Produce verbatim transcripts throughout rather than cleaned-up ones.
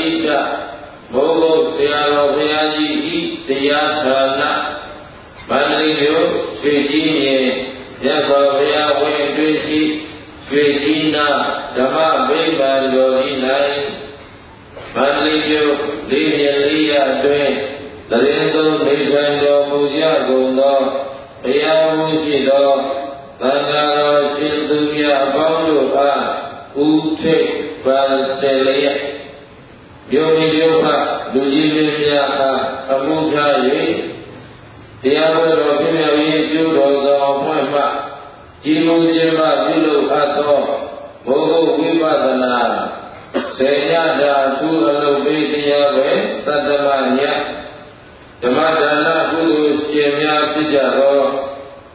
Ita Bobo Siaro Piaji Tiyatana Mandriyo Sejini Yabavya Wendushi Sejina Dama Beba Yorinai Mandriyo Liya Dwen Darindo Nijando Muja Gondo Piyamujido Tangaro Sinduya Bondo A Ute Balselaya Yomi Yopa Dujimya Amujaye Tiago Rosina Judo Poema Jimu Jima Judo Ato Bogo Vipatana Senyada Sura Lobedia Tadamanya Jamadana Budu Jemya Pijaro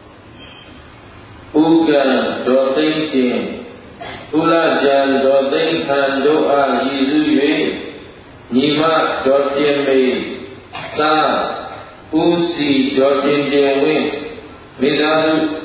Ugan Dotinkin Ulajan Dotin Kandoa Yizue Nima Dotinme Sa Usi Dotin Dewe Midalu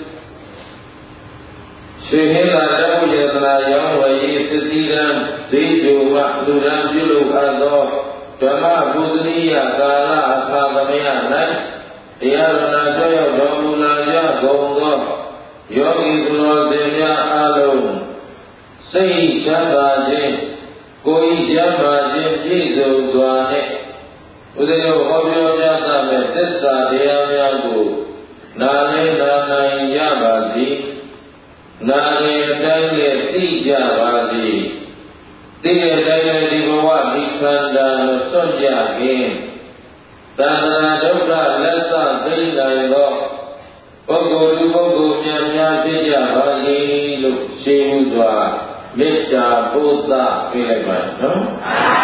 Sehela Dawu Yatna Yawai Setiran Zidu Makluran Julu Ado Dhamma Budniya Kala Asabamaya Nai Iyarana Joya Dhamulaya Gongo Yogi Duro Devya Alum Sei Shabajin Koi Jabajin Jizu Dwane Udayo Hobyo Jatame Tessa Deyayagu Nane Nane Yabaji Nane Dane Tija Baji Tiga Dane Dibawa Dikanda Sonja Kim Tandana Dukha Lesa Dina Ilo Pogo Pogo Nyanya Tija Baji Luk Shehudwa Metta Buddha Kilema No?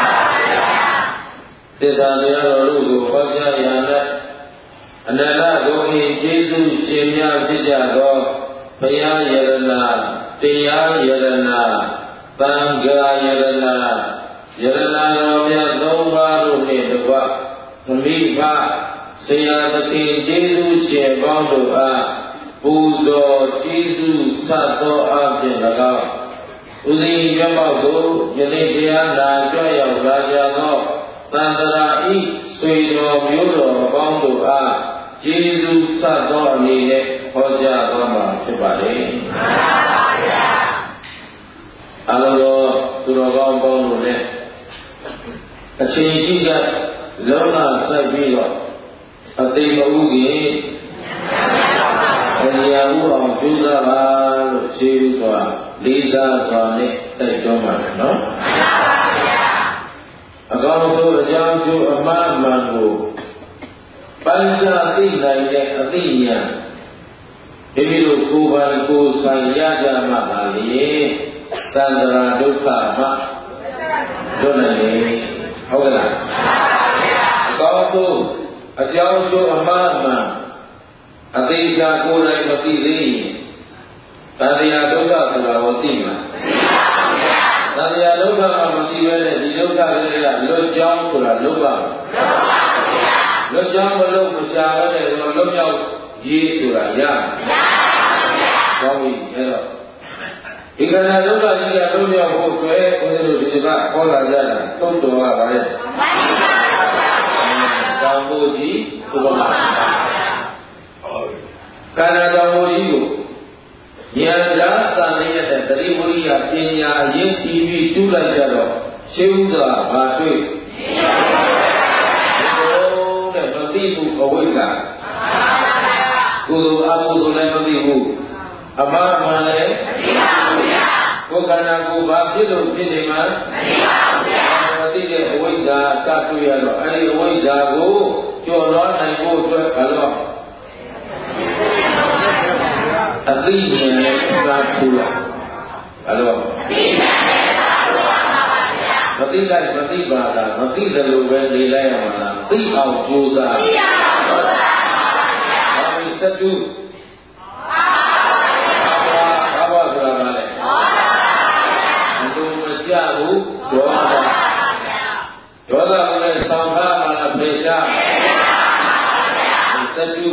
Tisa Diyaro Lugu Pagya Yana Anala Gohi Jesu Shenya Tija Go Paya Yarana Tiya Yarana Tanga Yarana Yarana Ramya Nomba Rune Dwa Mipa Sayadati Jesu Shebando A Budo Jesu Sato Abdi Naga Udi Yamago Yane Diyana Joya Raja Go Tandara I Suido Myudo Bando A Jesu Sato Amine Hoja Rama Chibari Alo Turogam Bando Ne Achinjiga Lona Sabiro Ati Ugi Ayahu Amjuda Val Shivwa Lida Swami Tajoma No Agamuso Ajamju Amman Mango Pancha Tina Ye Atinya Emilu Kuban Ku Sanyaja Mahali Tandara Dukha Ma Donani Hogala Agamuso Ajamju Amman Man Atija Kurai Mati Li Tadiya Dukha Surawati Ma Tadiya Dukha Mati Vele Di Dukha Vele Lo Jam Kura Lupa Lo Jam Lo Kusha Vele Lo Jam Ye Sura Ya Swami Hello Ikana Dukha Jiya Lo Jam Ho Kwe Udiru Diba Kola Jana Tum Dua Vale Kamboji Kubama Kana Kamboji Ku Nyanda Tanaya Dari Muriya Kenya Yin T V Tula Jaro Sheuda Batwe Oh Le Matibu Awika Kudu Abu Le Matibu Amar Mane Kukana Ku Babilu Piniman Matibu Awika Satu Yaro Ali Awika Ku Choro Naibu Tue Kalo Atinya Satula Halo Mati kan mati bada mati dalu ben nilai mana ti au juza kami satu apa apa berapa untuk menjamu doa doa boleh sampai mana beza satu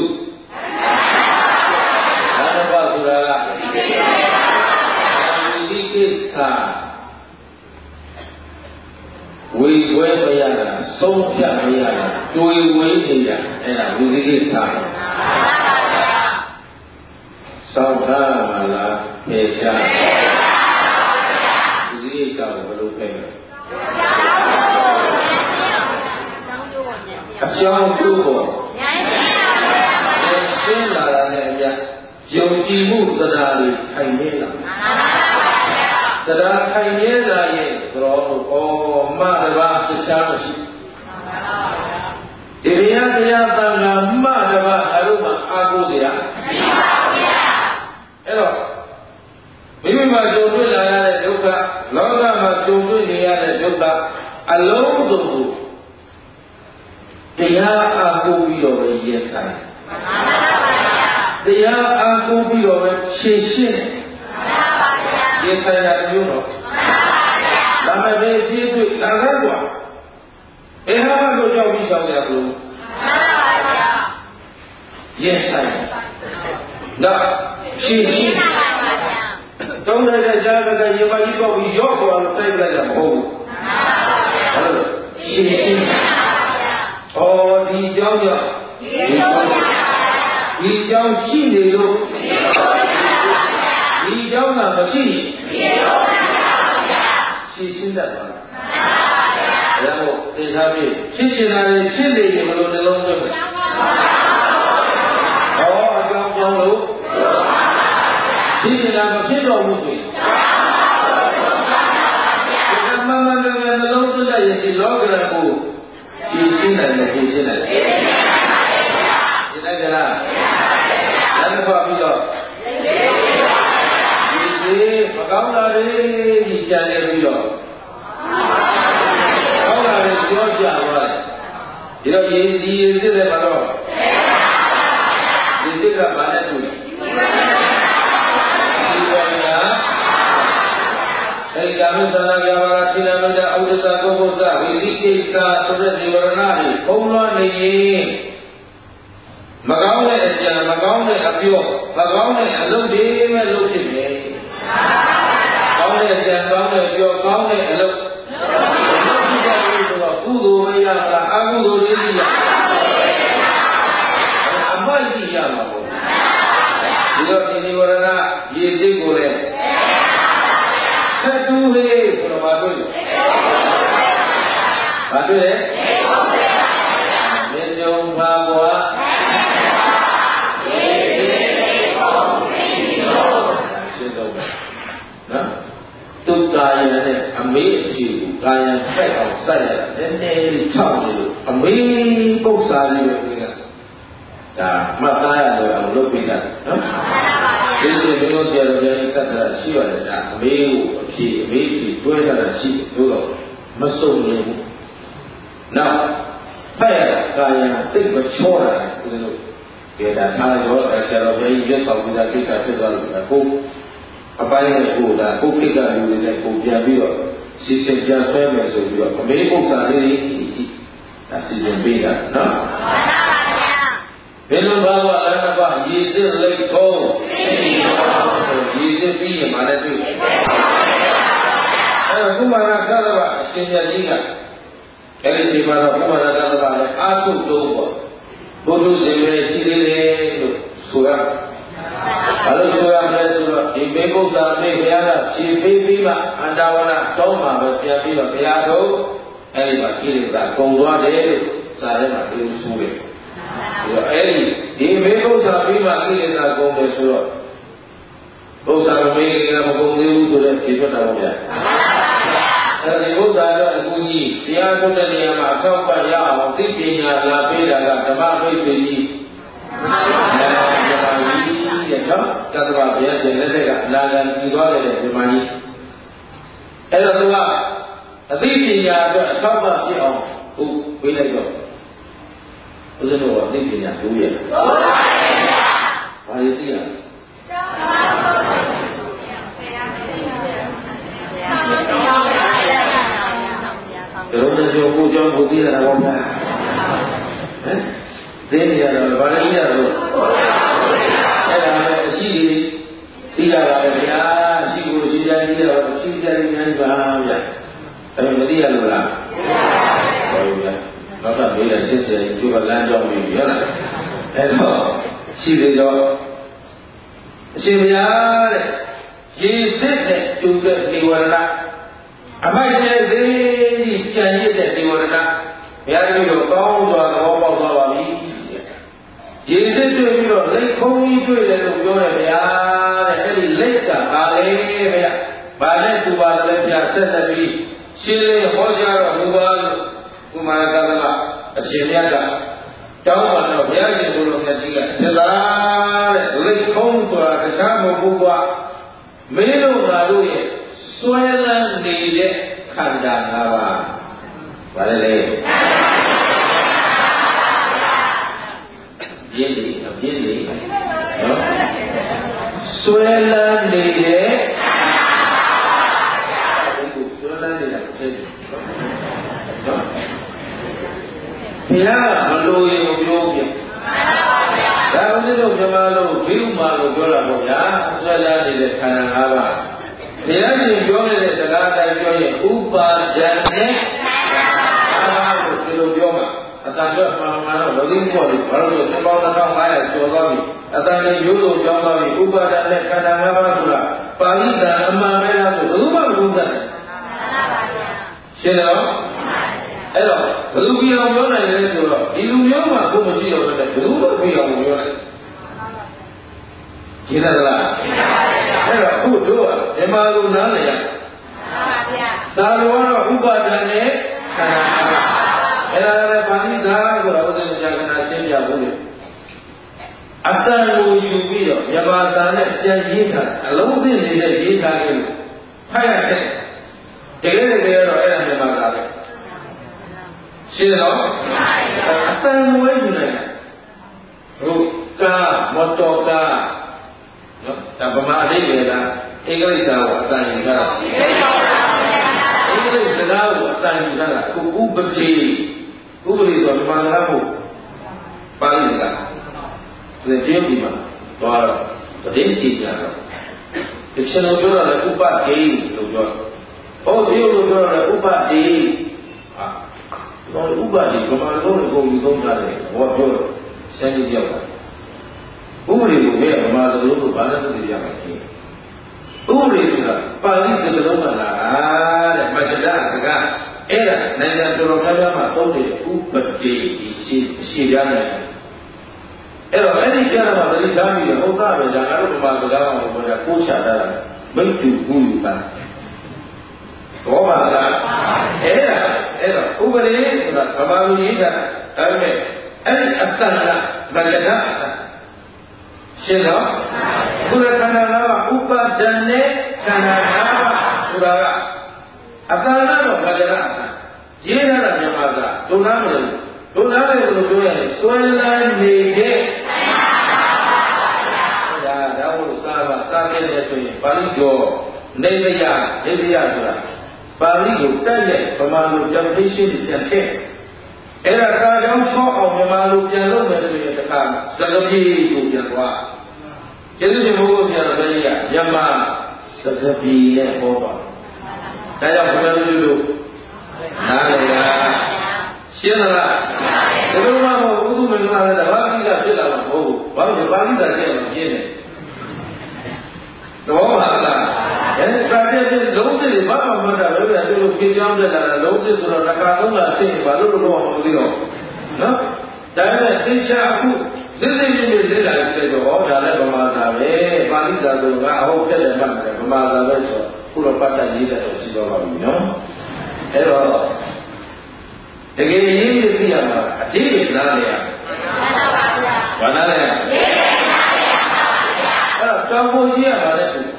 apa surala ini kisah ဝေဝဲမရတာဆုံးဖြတ်မရတာတွေးဝေးနေတာအဲ့ဒါဝိသိကိစ္စပါစောင့်ထားမှလားဖေရှားဝိသိကိစ္စကိုဘယ်လိုဖယ်လဲအကြောင်းကျိုးပေါ်ရှင်းလာတာနဲ့အမြတ်ယုံကြည်မှုတရားတွေခိုင်နေလာတရားခိုင်နေလာရင်တော်လို့ဩမတဘာတခြားမရှိဒီဘုရားတရားတန်ခါမတဘာအရုံးမှာအာကိုးတရားမရှိပါဘူးဗျာအဲ့တော့မိမိမှာကြုံတွေ့လာရတဲ့ဒုက္ခလောကမှာကြုံတွေ့နေရတဲ့ဒုက္ခအလုံးစုံကိုတရားအာကိုးပြီးတော့ပဲရင်ဆိုင်တရားအားကိုးပြီးတော့ပဲဖြည့်ရှင်းဒီဆိုင်ရာမျိုးတော့ဒါမဲ့ဒီပြည့်တွေ့လာခဲ့กว่าဘယ်ဟာမှတော့ကြောက်ပြီးကြောက်ရဘူးရင်ဆိုင်တော့ဖြည့်ရှင်းတုံးတဲ့ကြားကရေပါကြီးပေါက်ပြီးရော့ပေါ်လို့တိုက်လိုက်တာမဟုတ်ဘူးဟုတ်လို့ဖြည့်ရှင်းဩဒီကြောင့်ကြောင့်ဒီကြောင့်ဒီကြောင့်ရှိနေလို့ဒီကြောင့်ကမရှိရှိရှင်းတတ်ပါလားဒါမို့သင်္ခါပြည့်ဖြစ်ရှင်တာတွေဖြစ်နေပြီမလို့နှလုံးသွင်းမယ်ဟောအကြောင်းကြောင့်လို့ဖြစ်ရှင်တာမဖြစ်တော့ဘူးဆိုရင်မမလည်းနှလုံးသွင်းလိုက်ရင်ဒီလောကရန်ကိုရှင်းရှင်းနိုင်တယ်ရှင်းရှင်းနိုင်တယ်ရှင်းနိုင်ကြလားအဲ့ဒါပြီးတော့ဒီမကောင်းတာတွေဒီကြံနေပြီးတော့ကောင်းတာတွေကြောကြသွားတယ်ဒီတော့ဒီဒီစစ်တယ်မှာတော့ဒီစစ်ကဘာလဲသူဒီပေါ်ကအဲ့ဒီကာမသနာပြပါကသီလမဒဥဒ္ဒတကုဘုဇဝိသိကိစ္စဆိုတဲ့និဝရဏတွေဘုံလွှမ်းနေရင်မကောင်းတဲ့အကြံမကောင်းတဲ့အပြောမကောင်းတဲ့အလုပ်တွေပဲလုပ်ဖြစ်တယ်။ကောင်းတဲ့အကြံကောင်းတဲ့အပြောကောင်းတဲ့အလုပ်လုပ်ဖြစ်တယ်ဆိုတော့ကုသိုလ်မရတာအကုသိုလ်တွေရအမှတ်ကြီးရမှာပေါ့။ဒီတော့ဒီနိဝရဏရည်စိတ်ကိုလည်းဆက်တူဟေးဆိုတော့ဘာတွေ့လဲ။ဘာတွေ့လဲ။မင်းညုံပါကွာသူကာယနဲ့အမေးအစီကိုကာယဖက်အောင်စိုက်ရတာနည်းနည်းလေးချောက်နေလို့အမေးပု္ပ္ပာလေးပဲကဒါမှတ်သားရတော့အောင်လုပ်ပြတာနော်ဒီလိုမျိုးကြတော့လည်းစက်တာရှိရတယ်ဒါအမေးကိုအဖြေအမေးဖြေတွဲရတာရှိတယ်တော့မစုံနေဘူးနောက်ဖက်ရကာယတိတ်မချောတာဒီလိုကြတာအားရောဆရာတော်ဘုရားကြီးရွတ်ဆောင်ပြီးသားကိစ္စဖြစ်သွားလို့ကိုအပိုင်းနဲ့ကိုဒါကိုခိကလူတွေနဲ့ကိုပြန်ပြီးတော့စီစဉ်ပြန်ဆွဲမယ်ဆိုပြီးတော့အမေဥစ္စာလေးဒါစီစဉ်ပေးတာနော်ဘယ်လိုဘာဝအရဏဘရည်စစ်လိုက်ထုံးရည်စစ်ပြီးရင်မလည်းတွေ့အဲကုမာရကသဗ္ဗအရှင်မြတ်ကြီးကအဲဒီဒီမှာတော့ကုမာရကသဗ္ဗလည်းအာသုတုံးပေါ့ဘုဒ္ဓဇေဝေရှိသေးတယ်လို့ဆိုရဘာလို့ဆိုရမလဲဆိုတော့ဒီမေဘုရားမေဘုရားကဖြေပေးပြီးမှအန္တဝရတောင်းမှာပဲပြန်ပြီးတော့ဘုရားတို့အဲဒီမှာကိလေသာကုန်သွားတယ်လို့စာထဲမှာပြောဆိုတယ်ဒီတော့အဲဒီဒီမေဘုရားပြီးမှကိလေသာကုန်တယ်ဆိုတော့ဘုရားမေကမကုန်သေးဘူးဆိုတဲ့ဖြေထွက်တာပေါ့ဗျာအဲဒီဘုရားတော့အကူကြီးတရားထုတ်တဲ့နေရာမှာအထောက်ပံ့ရအောင်သိပညာလာပေးတာကဓမ္မပိဋကကြီးနော်ကသဗ္ဗဘုရားရှင်လက်ထက်ကအနာဂတ်ကြည်သွားတဲ့ဒီမှာကြီးအဲ့တော့သူကအသိပညာအတွက်အထောက်အပံ့ဖြစ်အောင်ဟုတ်ပေးလိုက်တော့ဦးဇင်းတို့ကအသိပညာကိုရဟုတ်ပါဘူးဘာလို့သိရလဲတို့လည်းကြောကိုကြောကိုသိရတာပေါ့ဗျာဟမ်သိနေရတော့ဘာလို့သိရတော့အဲ့ဒါပဲအရှိကြီးသိရတာပဲဗျာအရှိကိုရှိကြသိရတော့ရှိကြဉာဏ်ပါဗျာအဲ့မသိရလို့လားဘူးဗျာနောက်တော့မေးတယ်စစ်စစ်ကျိုးကလမ်းကြောင်းပြီးပြောတာအဲ့တော့ရှိသေးတော့အရှင်ဘုရားတဲ့ရေစစ်တဲ့ကျိုးတဲ့ဒီဝရဏအမိုက်တဲ့သေးကြံရစ်တဲ့ဒီဝရဏဘုရားကြီးတော့ကောင်းစွာသဘောပေါက်သွားပါပြီရေစစ်တွေ့ပြီးတော့လက်ခုံးကြီးတွေ့တယ်လို့ပြောတယ်ဗျာတဲ့အဲ့ဒီလက်ကပါလေဗျာဘာနဲ့သူပါလဲဗျာဆက်သက်ပြီးရှင်းလင်းဟောကြားတော့ဘုရားလို့ကုမာရကသမအရှင်မြတ်ကတောင်းပါတော့ဘုရားရှင်ကိုယ်တော်မြတ်ကြီးကသစ္စာတဲ့လက်ခုံးဆိုတာတခြားမဟုတ်ဘူးကွာမင်းတို့ငါတို့ရဲ့စွဲလန်းနေတဲ့ခန္ဓာ၅ပါးဘာလဲလဲပြင်းနေအပြင်းနေနော်ဆွဲလန်းနေတဲ့ဒီကိုဆွဲလန်းနေတာဖြစ်တယ်နော်ဘုရားမလို့ရင်ပြောပြဒါဦးဇင်းတို့မြန်မာလို့ဘိဥမာလို့ပြောတာပေါ့ဗျာဆွဲလန်းနေတဲ့ခန္ဓာ၅ပါးဘုရားရှင်ပြောနေတဲ့စကားတိုင်းပြောရင်ဥပါဒံနဲ့အာလို့ဒီလိုပြောမှာအတန်တော့မှန်မှန်တော့ဝိသိဖို့လို့ဘာလို့လဲသဘောတစ်ထောင်၅ရာကျော်သွားပြီအတန်လေးရိုးလို့ကြောင်းသွားပြီဥပါဒနဲ့ခန္ဓာ၅ပါးဆိုတာပါဠိတန်အမှန်ပဲလားဆိုဘယ်သူမှမဟုတ်ဘူးရှင်းတော့အဲ့တော့ဘယ်သူပြောင်းပြောနိုင်လဲဆိုတော့ဒီလူမျိုးမှာကိုမရှိတော့ဘဲဘယ်သူမှပြောင်းပြောနိုင်ရှင်းတယ်လားအဲ့တော့အခုတို့ကဓမ္မလူနားလေရသာလိုကတော့ဥပါဒနဲ့ခန္ဓာ၅ပါးအဲ့ဒါလည်းပါဠိသာဆိုတာဥဒ္ဒမကြာကနာရှင်းပြဖို့လေအတန်ကိုယူပြီးတော့မြမသာနဲ့ပြန်ရေးထားအလုံးစုံနေတဲ့ရေးထားခြင်းဖိုက်ရတယ်တကယ်တကယ်တော့အဲ့ဒါမြမသာပဲရှင်းတော့အတန်ကိုယူနိုင်တယ်ဟုတ်ကာမော်တော်ကာနော်ဒါဗမာအလေးတွေကဧကရိစ္ဆာကိုအတန်ယူတာဧကရိစ္ဆာကိုအတန်ယူတာကိုဥပတိဥပတိဆိုဗမာလားဟုတ်ပါဠိကဒီကျင်းပြီးမှသွားတော့တည်ကြည်ကြတော့ဒီရှင်တို့ပြောတာဥပဒေလို့ပြောဟောဒီလိုပြောတာဥပဒေဟာတော့ဥပဒေဗမာလုံးကိုယူသုံးတာလေဟောပြောရှင်းပြရောက်တာဥပဒေကိုပဲဗမာလိုလို့ဘာလို့သိရမှာလဲဥပဒေကပါဠိစကားလုံးကလာတဲ့မကျဒစကားအဲ့ဒါနိုင်ငံတော်တော်များများမှာသုံးတဲ့ဥပဒေရှိရှိကြတယ်အဲ့တော့အဲ့ဒီကျမ်းမှာသတိထားပြီးဟုတ်တာပဲဒါငါတို့ဗမာစကားမှာပြောတာကိုးချတာမိတ်တူဘူးယူတာဘောပါလားအဲ့ဒါအဲ့တော့ဥပဒေဆိုတာဗမာလူကြီးကဒါပေမဲ့အဲ့ဒီအတ္တကမကျဒရှင်းတော့ဘုရားခန္ဓာ၅ပါးဥပါဒံနဲ့ခန္ဓာ၅ပါးဆိုတာကအတ္တကတော့မကျဒရေးရတာမြန်မာကဒုနာမလို့ဒုနာပဲလို့ပြောရင်စွဲလန်းနေတဲ့ဒါဒါလို့စာပါစာခဲ့တဲ့ဆိုရင်ပါဠိတော်နေလျာနေလျာဆိုတာပါဠိကိုတက်တဲ့ဗမာလို definition ပြန်ထည့်အဲ့ဒါကာကြောင့်ချောအောင်မြန်မာလိုပြန်လုပ်မယ်ဆိုရင်တခါစကားပြေကိုပြန်သွားကျေးဇူးတင်ဖို့ဆရာတော်ကြီးကမြန်မာစကားပြေနဲ့ဟောပါဒါကြောင့်ဘုရားလူတို့နားလေလားရှင်းလားဒီလိုမှမဟုတ်ဘူးသူမင်းကလည်းဘာကိစ္စဖြစ်လာမှာမဟုတ်ဘူးဘာလို့ဘာကိစ္စဖြစ်အောင်ရှင်းနေတော့ပါလားအဲဒီစာပြည့်လုံးစစ်တွေဘာမှမဟုတ်တာလို့ပြလို့ပြင်ကြောင်းတက်လာတာလုံးစစ်ဆိုတော့တစ်ခါသုံးခါဆင်းဘာလို့တော့မသိတော့နော်ဒါပေမဲ့သိချာအခုစစ်စစ်ပြည့်ပြည့်လက်လာပြီးတော့ဟောဒါလည်းဗမာစာပဲပါဠိစာဆိုကအဟုတ်ပြတ်တယ်မှတ်တယ်ဗမာစာပဲဆိုခုတော့ပတ်သက်ရေးတယ်လို့ရှိတော့ပါပြီနော်အဲတော့တကယ်ရင်းသိရမှာအကြည့်နားလေရဘာနာလဲအဲ့တော့တောင်ပေါ်ကြီးရပါလေသူ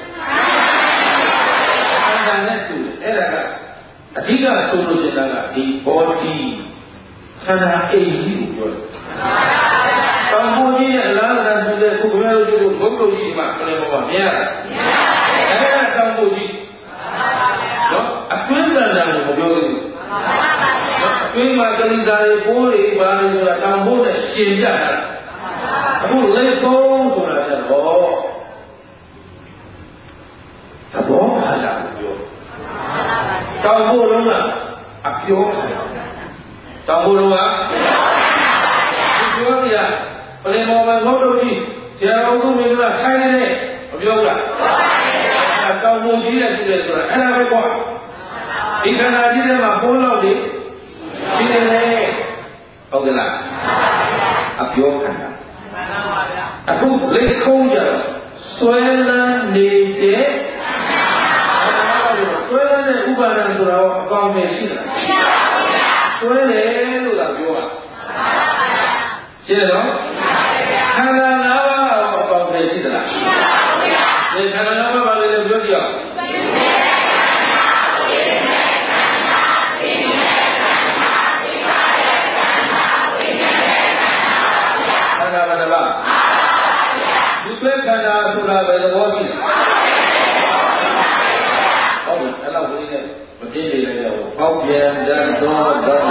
အန္တန်နဲ့သူအဲ့ဒါကအဓိကဆိုလို့ချင်တာကဒီ body ခန္ဓာအိမ်ကြီးကိုပြောတောင်ပေါ်ကြီးနဲ့အလားတူတူတဲ့ခုဘယ်လိုလုပ်ဘုရားကြီးမှာခလေးပေါ်မှာမြင်ရတာအဲ့ဒါတောင်ပေါ်ကြီးနော်အတွင်းတန်တန်ကိုမပြောဘူးအတွင်းမှာကလေးသားတွေပိုးတွေပါလို့ဆိုတာတောင်ပေါ်နဲ့ရှင်ပြတာအခုလက်ဖုံးဆိုတာကျတော့သဘောခန္ဓာကိုပြောတောင်ပေါ်လုံးကအပြောခန္ဓာတောင်ဘုံကဒီပြောကြရပလင်မော်မှာငုတ်တို့ကြီးဆရာတော်သူမင်းကခိုင်းနေမပြောဘူးလားတောင်ဘုံကြီးရဲ့ပြည့်ဆိုတာအဲ့ဒါပဲကွာဒီခန္ဓာကြီးထဲမှာပိုးလောက်နေဒီနေဟုတ်ကဲ့လားအပြောခန္ဓာအခုလက်ခုံးကြဆွဲလန်းနေတဲ့ဆွဲလန်းတဲ့ဥပါဒံဆိုတာရောအကောင်ပဲရှိတာဆွဲတယ်လို့သာပြောတာရှင်းတော့ခန္ဓာ၅ပါးရောအကောင်ပဲရှိသလားဒီခန္ဓာ၅ပါးပါလေပြောကြည့်အောင်ခန္ဓာဘာလဲဒီပဲခန္ဓာဆိုတာပဲသဘောရှိတယ်ဟုတ်ပြီအဲ့လောက်လေးနဲ့မသိနေလည်းရောဟောက်ပြန်တတ်သောဓမ္မ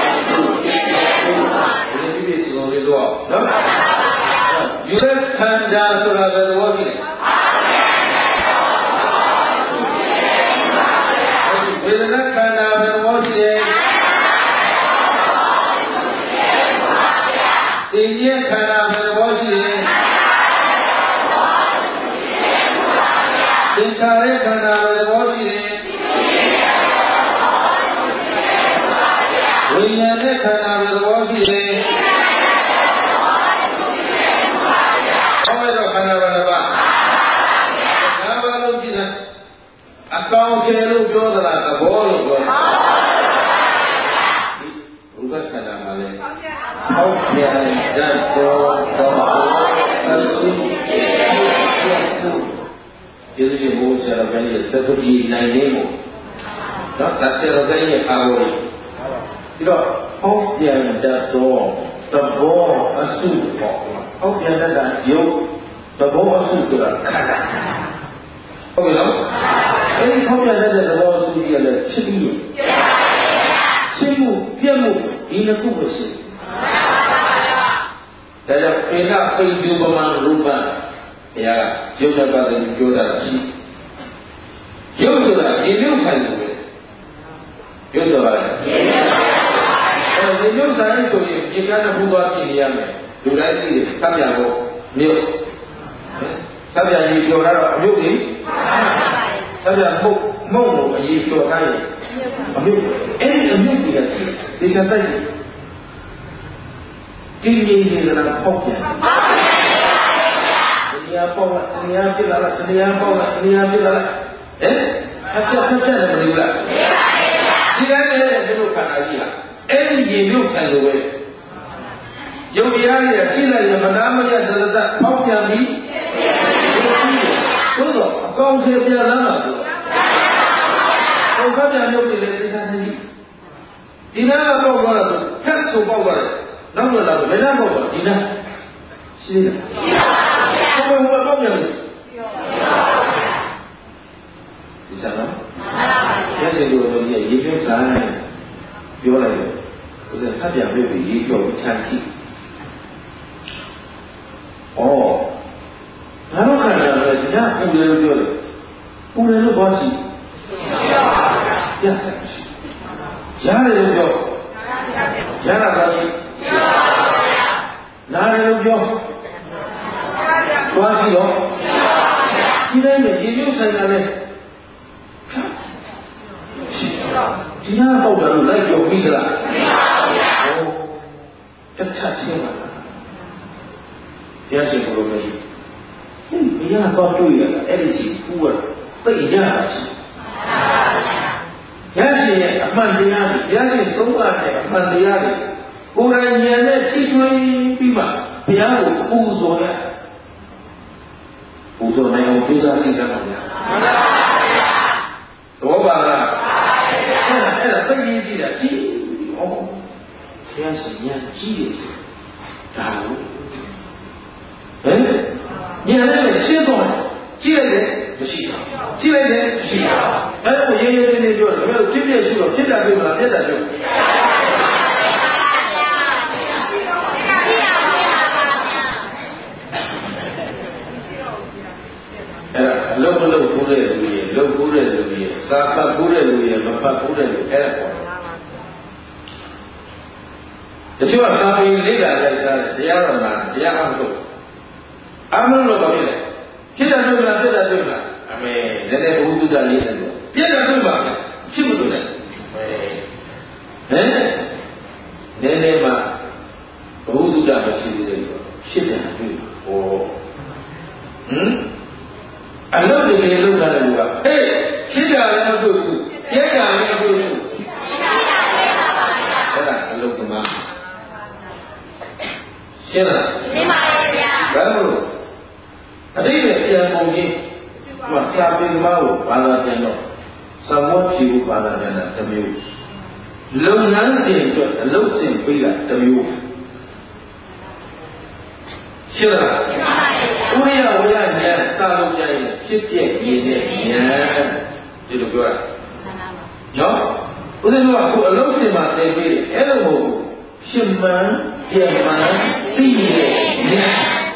ဒီဒီစီကိုလေးတော့နော်ယူတဲ့ခန္ဓာဆိုတာပဲသဘောရှိတယ်ဝေဒနာခန္ဓာပဲသဘောရှိတယ်သိဉ္ဇခန္ဓာပဲသဘောရှိတယ်သင်္ခါရခန္ဓာပဲသဘောရှိတယ်ဝိညာဉ်နဲ့ခန္ဓာပဲသဘောရှိတယ်ဟောရတော့ခန္ဓာပဲတစ်ပါးငါးပါးလုံးကြည့်တယ်အကောင်ချေလို့ပြောသလားသဘောလို့ပြောတာရူပခန္ဓာမှာလေဟောပြန်တတ်တော်တော်အစုကျေးဇူးရှင်ဘုရားဆရာတော်ရဲ့သတ္တိနိုင်နေမို့နော်ဒါဆရာတော်ရဲ့အာဝေးပြီးတော့ဟောပြန်တတ်တော်သဘောအစုပေါ့ဟောပြန်တတ်တာယုတ်သဘောအစုဆိုတာခန္ဓာဟုတ်ပြီနော်အဲဒီဟောပြန်တတ်တဲ့သဘောအစုကြီးကလည်းဖြစ်ပြီးဖြစ်မှုပြည့်မှုဒီနှစ်ခုပဲရှိတယ်ဒါကြောင့်ပေနပိယုပမရူပံဘုရားရုပ်တတ်တယ်ပြောတာရှိရုပ်ဆိုတာဒီရုပ်ဆိုင်လို့ရုပ်ဆိုတာအဲဒီရုပ်ဆိုင်ဆိုရင်ဒီကနေ့ဘုရားပြင်ရမယ်လူတိုင်းသိတယ်စัพပြဘောမြို့စัพပြကြီးပြောတာတော့အမြို့ကြီးစัพပြမုတ်မုတ်ကိုအရေးပြောထားရင်အမြို့အဲ့ဒီအမြို့ကြီးကဒီချက်ဆိုင်ဒီငြိမ်နေတာပေါ့ပြန်တရားပေါ့လားတရားပြလာလားတရားပေါ့လားတရားပြလာလားဟဲ့အချက်အချက်လည်းမလို့လားဒီကနေ့ဒီလိုခန္ဓာကြီးဟာအဲ့ဒီရေမြုပ်ဆံလို့ပဲယုံတရားရဲ့ရှိလိုက်ရမနာမရသရတပေါက်ပြန်ပြီးသို့တော့အကောင်းကြီးပြန်လာမှာဆိုဘုရားပြန်လုပ်တယ်လေသိစားနေဒီနာကပေါက်သွားတော့ဖက်ဆိုပေါက်သွားတယ်နောက်တော့လာဘယ်နာပေါက်သွားဒီနာရှိတယ်ရှိပါဘူးဘယ်မှာပေါက်ပြန်လဲဒီစားနော်ရရှိလို့ရေရေပြုတ်စားပြောလိုက်တယ်ဘုရားဆက်ပြန်ပြီရေပြုတ်ချမ်းကြည့်ဩငါတို့ခန္ဓာလည်းညပူတယ်လို့ပြောတယ်ပူတယ်လို့ဘာရှိရရတယ်လို့ပြောရတာပါကြီးနားတယ်လို့ပြောဘာရှိတော့ဒီတိုင်းနဲ့ရေပြုတ်ဆိုင်တာလဲဒီနာပေါက်တယ်လို့လိုက်ပြောပြီးသလားဟုတ်တစ်ချက်ချင်းပါဘုရားရှင်ကိုလိုမရှိဟင်းဘုရားတော့တွေ့ရတာအဲ့ဒီစီပူရသိရတာရှိဘုရားရှင်ရဲ့အမှန်တရားတွေဘုရားရှင်သုံးပါးတဲ့အမှန်တရားတွေကိုယ်တိုင်ဉာဏ်နဲ့သိထွင်ပြီးမှဘုရားကိုပူဇော်ရပူဇော်နိုင်အောင်ကြိုးစားသိတတ်ပါဗျာသောပါလားအဲ့ဒါအဲ့ဒါသိရကြည့်တာဒီဩဘုရားရှင်ဉာဏ်ကြီးတယ်ဒါလို့ဟဲ့ဉာဏ်နဲ့ရှင်းတော့ကြည့်လိုက်တယ်မရှိတာကြည့်လိုက်တယ်ရှိတာအဲ့ဒါကိုရေးရေးလေးလေးပြောတယ်ဘယ်လိုဖြစ်ဖြစ်ရှိတော့ဖြစ်တာတွေ့မလားပြတ်တာတွေ့အဲ့ဒါလုံးမလုံးဘူးတဲ့လူကြီးလုံးဘူးတဲ့လူကြီးစာဖတ်ဘူးတဲ့လူကြီးမဖတ်ဘူးတဲ့လူအဲ့ဒါပေါ့တချို့ကစာပေလေးလာလိုက်စားတယ်တရားတော်လားတရားအောင်လို့အမှန်လို့ပါလေဖြစ်တယ်လို့လားဖြစ်တယ်လို့လားအမေလည်းလည်းဘုသူတ္တရေးတယ်လို့ပြည့်တယ်လို့ပါဖြစ်မလို့နဲ့ဟဲ့နည်းနည်းမှဘုသူတ္တမရှိသေးတယ်လို့ဖြစ်တယ်တွေ့ဟောဟမ်အလုပ်တွေလုပ်တာလည်းကဟေးဖြစ်တာလည်းမတွေ့ဘူးပြည့်တာလည်းမတွေ့ဘူးအဲ့ဒါအလုပ်ကမှရှင်းလားရှင်းပါရဲ့ဗျာဘာလို့အတိတ်ရဲ့ပြန်ပုံကြီးဟိုစာပေမှာကိုဘာသာပြန်တော့သမောဖြေဖို့ဘာသာပြန်တာတစ်မျိုးလုပ်ငန်းစဉ်အတွက်အလုပ်စဉ်ပေးတာတစ်မျိုးရှင်းလားရှင်းပါရဲ့ဗျာဥရိယဝရဉာဏ်စာလုံးကြရင်ဖြစ်ပြည့်ရတဲ့ဉာဏ်ဒီလိုပြောတာနော်ဦးဇင်းတို့ကအခုအလုပ်စဉ်မှာသင်ပေးတယ်အဲ့လိုမဟုတ်ဘူးရှင်မန်ပြန်မှန်ပြီးရဲ့ဉာဏ်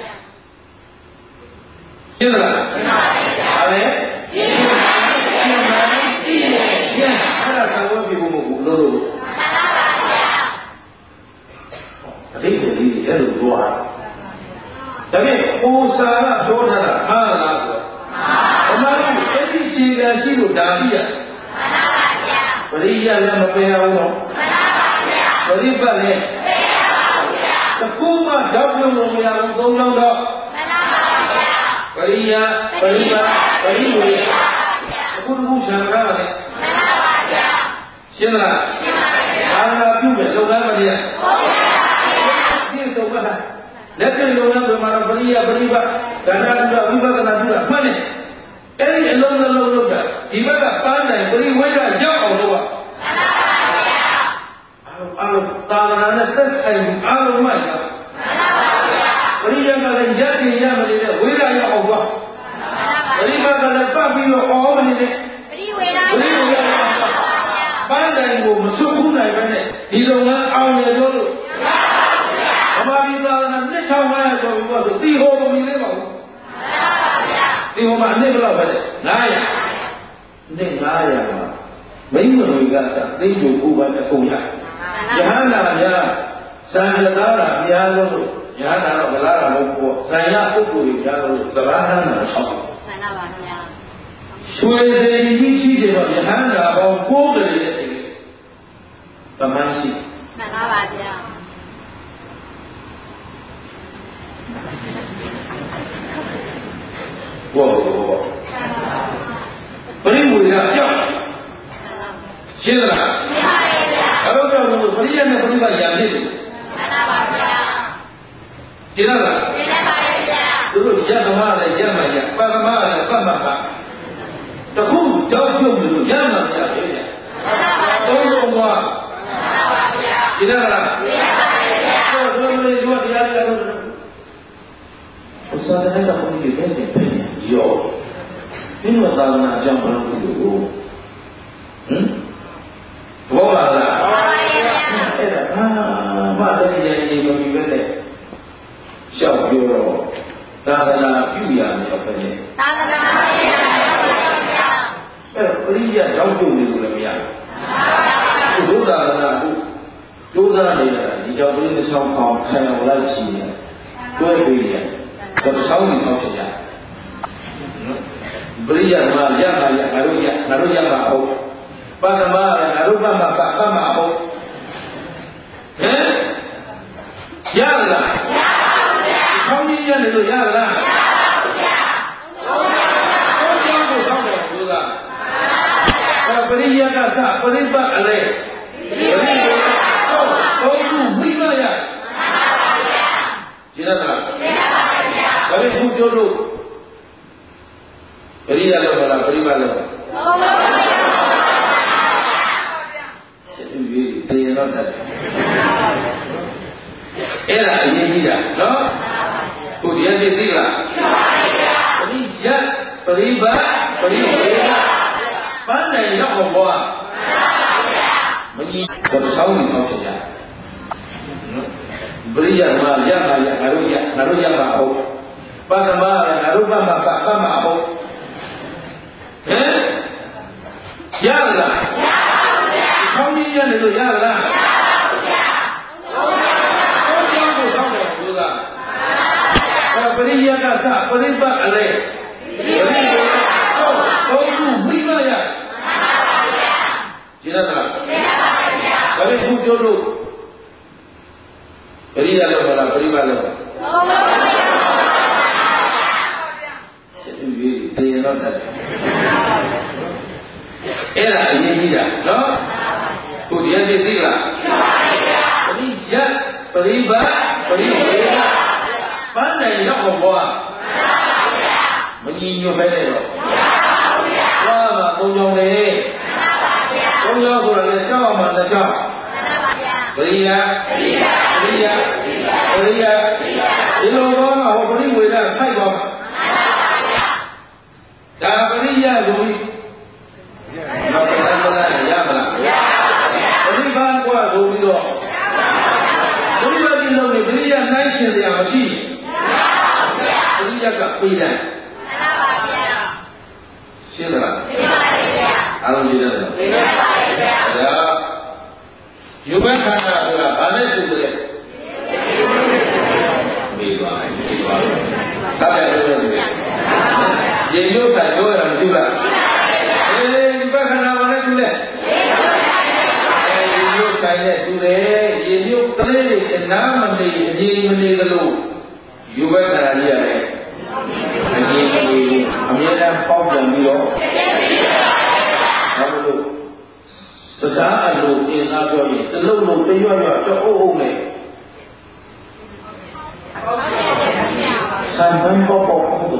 ရှင်းလားရှင်းပါရဲ့ဗျာအဲ့ရှင်မန်ပြန်မှန်ပြီးရဲ့ဉာဏ်အဲ့ဒါသံဝဲပြဖို့မဟုတ်ဘူးလို့လို့မှန်ပါပါဗျာအတိတ်ကလေးအဲ့လိုပြောတာဒါဖြင့်ဟိုစာကပြောထားတာဟာလားဆိုတော့မှန်ပါဘူးအဲ့ဒီခြေကရှိလို့ဒါပြီးရမှန်ပါပါဗျာပရိယလည်းမပယ်အောင်တော့မှန်ပါပါဗျာပရိပတ်လည်းပယ်ရပါဘူးဗျာတကူမှဓာတ်ပြုံးလို့မရဘူးသုံးလုံးတော့မှန်ပါပါဗျာပရိယပရိပတ်ပရိဝေဗျာအခုတခုဆံကားတယ်မှန်ပါပါဗျာရှင်းလားရှင်းပါပါဗျာအာနာပြုမယ်လုပ်ငန်းမတည်းဟုတ်ပါပါဗျာဒီဆိုပါလက်ပြလုပ်ငန်းဆိုမှတော့ပရိယပရိပတ်ဒါနတုဝိပဿနာတုမှတ်နေအဲ့ဒီအလုံးလုံးလုံးတာဒီဘက်ကပန်းတိုင်ပရိဝေဒရောက်အောင်လုပ်ပါမှန်ပါပါဗျာအားလုံးသာသနာနဲ့သက်ဆိုင်မှုအားလုံးမှရမှန်ပါပါဗျာပရိယကလည်းရက်တင်ရမနေတဲ့ဝေဒရောက်အောင်ပါပရိပတ်ကလည်းပတ်ပြီးတော့အောမနေတဲ့ပရိဝေဒရောက်အောင်ပါပန်းတိုင်ကိုမစွတ်ဘူးနိုင်ပဲနဲ့ဒီလုပ်ငန်းအောင်ရလို့လို့မှန်ပါပါဗျာဗမာပြည်သာသနာနှစ်ထောင်၅ရာဆိုပြီးတော့သိဟောမမီလေးပါဘူးဒီဟိုမှာအနည်းဘယ်လောက်ပဲလဲ၅ရာအနည်း၅ရာမှာမိမတွေကစသိကျိုးဥပဒေအကုန်ရယဟန္တာများဇံရတာတာများလို့ယဟန္တာတော့ဗလာတာမဟုတ်ဘူးဇံရပုဂ္ဂိုလ်ကြီးများလို့သဘာဝနာဆောက်ဆန္ဒပါဗျာရွှေစေတီရှိတယ်တော့ယဟန္တာပေါင်းကိုးကလေးတဲ့တမန်ရှိဆန္ဒပါဗျာဘောဘောပရိဝေဒပြောက်ရှင်းလားရှင်းပါရဲ့ဗျာအဲ့တော့ကြောင့်ပရိယနဲ့ပရိပတ်ရံဖြစ်တယ်မှန်ပါပါဗျာရှင်းလားရှင်းပါရဲ့ဗျာသူတို့ရသမားလည်းရမှရပရမလည်းပတ်မှပါတခုတောက်ပြုတ်လို့ရမှရပဲဗျာမှန်ပါပါသုံးလုံးကမှန်ပါပါဗျာရှင်းလားရှင်းပါရဲ့ဗျာတို့တို့လေးတို့တရားတရားတို့ဥစ္စာတဲ့ကဘုန်းကြီးပဲနေပဲရောဒီလိုသာသနာကြောင့်မလုပ်ဘူးလို့ဟမ်ဘောလာလားအဲ့ဒါအာမတည်းရဲ့ဒီလိုမျိုးပဲတဲ့ရှောက်ပြောတော့သာသနာပြုရမယ်ပဲနဲ့သာသနာပြုရမယ်ဗျာအဲ့တော့ပရိယရောက်ပြုနေလို့လည်းမရဘူးဘုရားသာသနာကိုဒုသာနေရတာဒီကြောင့်ပရိသဆောင်အောင်ခံရလိုက်ရှိတယ်တွဲပြီးရတယ်တော့ဆောင်းနေဆောက်ချင်ရပရိယမှာရမှာရငါတို့ရငါတို့ရမှာဟုတ်ပထမကငါတို့ပတ်မှာပတ်ပတ်မှာဟုတ်ဟမ်ရလားရပါဘူးဗျာဆောင်းကြီးရတယ်လို့ရလားရပါဘူးဗျာဟုတ်ပါဘူးဘုရားကိုဆောင်းတယ်ဘုရားအဲပရိယကစပရိပတ်အလဲပရိယဟုတ်ဘုသူဝိမယမှန်ပါပါဗျာရှင်းလားရှင်းပါပါဗျာဒါပေမဲ့ခုပြောလို့ပရိယလောက်ပါလားပရိပတ်လောက်ဟုတ်ပါဘူးဒီတေရောတတ်အဲ့ဒါအရေးကြီးတာနော်ခုဒီအရေးသိလားပရိယပရိပတ်ပရိဝေဒပန်းနိုင်ရောက်အောင်ဘောမကြီးတော့ဆောင်းနေတော့ဖြစ်ကြပရိယမှာရမှာရငါတို့ရငါတို့ရမှာဟုတ်ပထမကငါတို့ပတ်မှာပတ်ပတ်မှာဟုတ်ဟမ်ရလားရပါဘူးဗျာခေါင်းကြီးရတယ်လို့ရလားရပါဘူးဗျာ riba alai. Riba. Oh, oh tu riba ya. Tidak tak? Kami hujur dulu. Beri dalam mana beri dalam. Jadi dia nak tak. Era ini dia, no? Kemudian dia tidak. Beri jat, beri ba, beri riba. Mana yang nak buat? Menyinyo balik lo. Wah, tunjuk ni. Tunjuk tu lah, cakap mana cakap? Beri ya, beri ya, beri ya. Ini orang awak beri wira, saya kau. Dah beri ya, beri. Nak beri mana? Ya mana? Beri bahan kuat, beri tu. Beri bagi lo ni, beri ya naik dia mesti. Beri ya kat pilihan. Siapa? Alam jiran. Ada. Juga karena ada banyak juga. Biwa, biwa. Siapa yang ada? Yang juga juga juga. Eh, juga karena banyak juga. Eh, juga karena juga. Yang juga terlebih enam mandi, enam mandi dulu. Juga karena dia. Ini ambilnya pau yang dia. Lalu sedang lalu ini apa ini? Lalu tujuan dia cakap oh ni. Sampai pokok itu.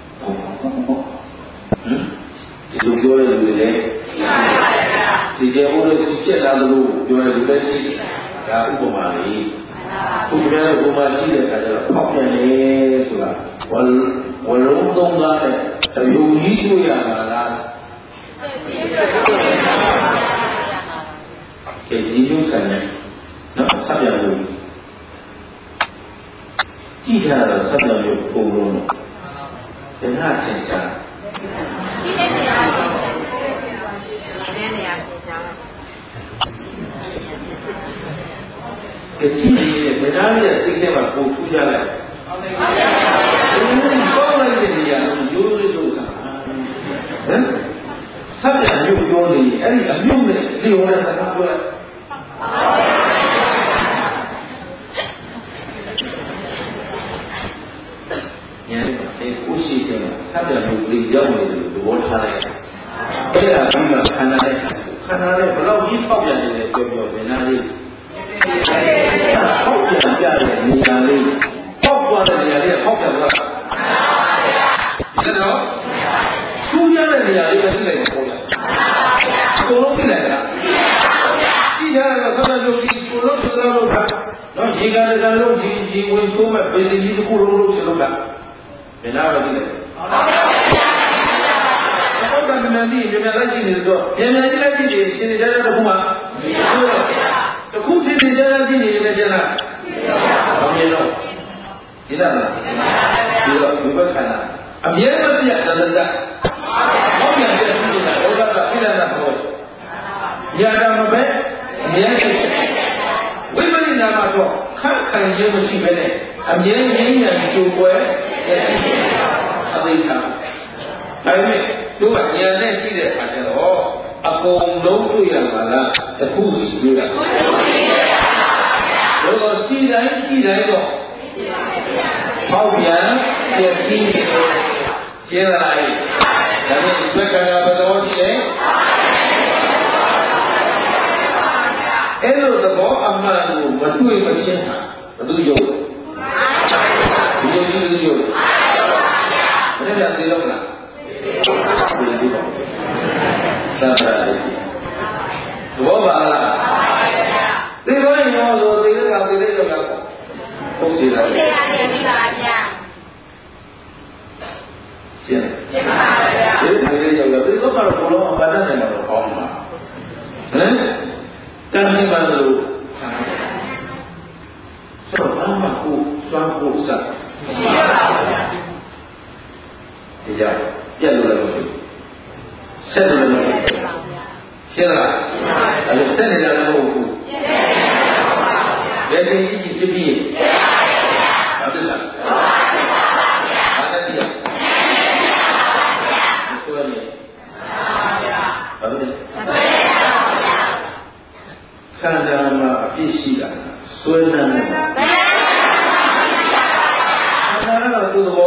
Itu jual dulu ni. Sejak orang sejak lalu jual dulu sih. Kau upama ni. Upama upama sih dia kata pokok ni sudah. Wal walau dongga tapi itu yang mana? Kehidupan, nak sahaja dulu. Jika sahaja dulu kurung, jangan cakap. Kecil ni, sebenarnya sikit macam tu jalan. Ini kau lagi dia, jauh jauh sana. Sahaja jauh jauh ni, ini jauh ni, dia orang tak tahu. Yang ini usi dia, sahaja jauh beri jauh ni, dua hari. Era juga kanare, kanare kalau hipap yang dia jauh benari. Hipap yang dia ni hari. Hopwa ni hari, hop yang apa? Kita tahu. Suya ni hari kita tidak tahu. Tolong kita lah. Tidak kalau jadi tolong kita lakukan. No, jika ada kalau jika orang semua berdiri di kurung lu silakan. Benar tidak? Kalau kan nanti jangan lagi ni tu. Jangan lagi ni sini jangan ada rumah. Tu kunci ni jangan lagi ni jangan. Kami tahu. Tidak lah. Tidak, bukan kerana. Ambil apa dia dalam dah. Kau yang dia sendiri dah. Kau dah tidak dah kau. Dia ada apa? Dia sih. Wibari nama tu. Kan kan dia mesti bela. Ambil ini yang cukup. Apa itu? Tapi tu dia ni tidak ada. Oh, aku belum tu yang mana. Aku juga. Kalau tidak tidak itu. Kau yang dia tinggi, dia lain. Jadi mereka berdoa dia. Elo terbawa amal itu betul macam betul jauh. Jauh jauh jauh. Mereka yang tidak lah. Sabar. Dua bala. Tiada yang mau tidak kau tidak juga. Oh tidak. Tidak ada tidak ada. Siapa? Siapa? Jadi tidak juga. Itu kalau pulau badan yang baru koma. Eh? Kami baru. Seorang aku suatu sah. Tidak. Dia dulu lagi. Saya dulu lagi. Siapa? Kalau saya dalam aku. Jadi ini jadi. Ada tak? Ada dia. 看着嘛必须的，孙呢？看到了，对不？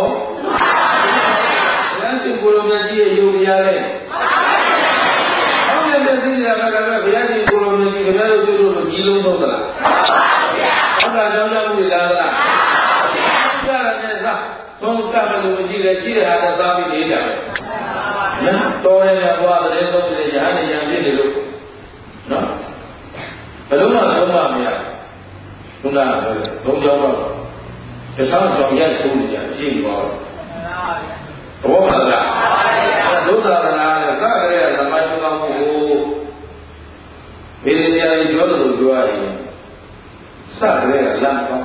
人家不能在这有别嘞。后面的这些那个别人不能在这个就就是集中都是了。后来讲讲不一样了。现在呢是从咱们这个几个几个还在上面里讲的。那多人呢，我这人都是这样的样子的喽。喏，不能嘛，不能嘛，没有，懂了？懂了吗？这上庄严处理啊，辛苦了。多好了，多大的啦？啥个呀？他妈就讲我，别人家一觉得都觉得，啥个呀？烂糕。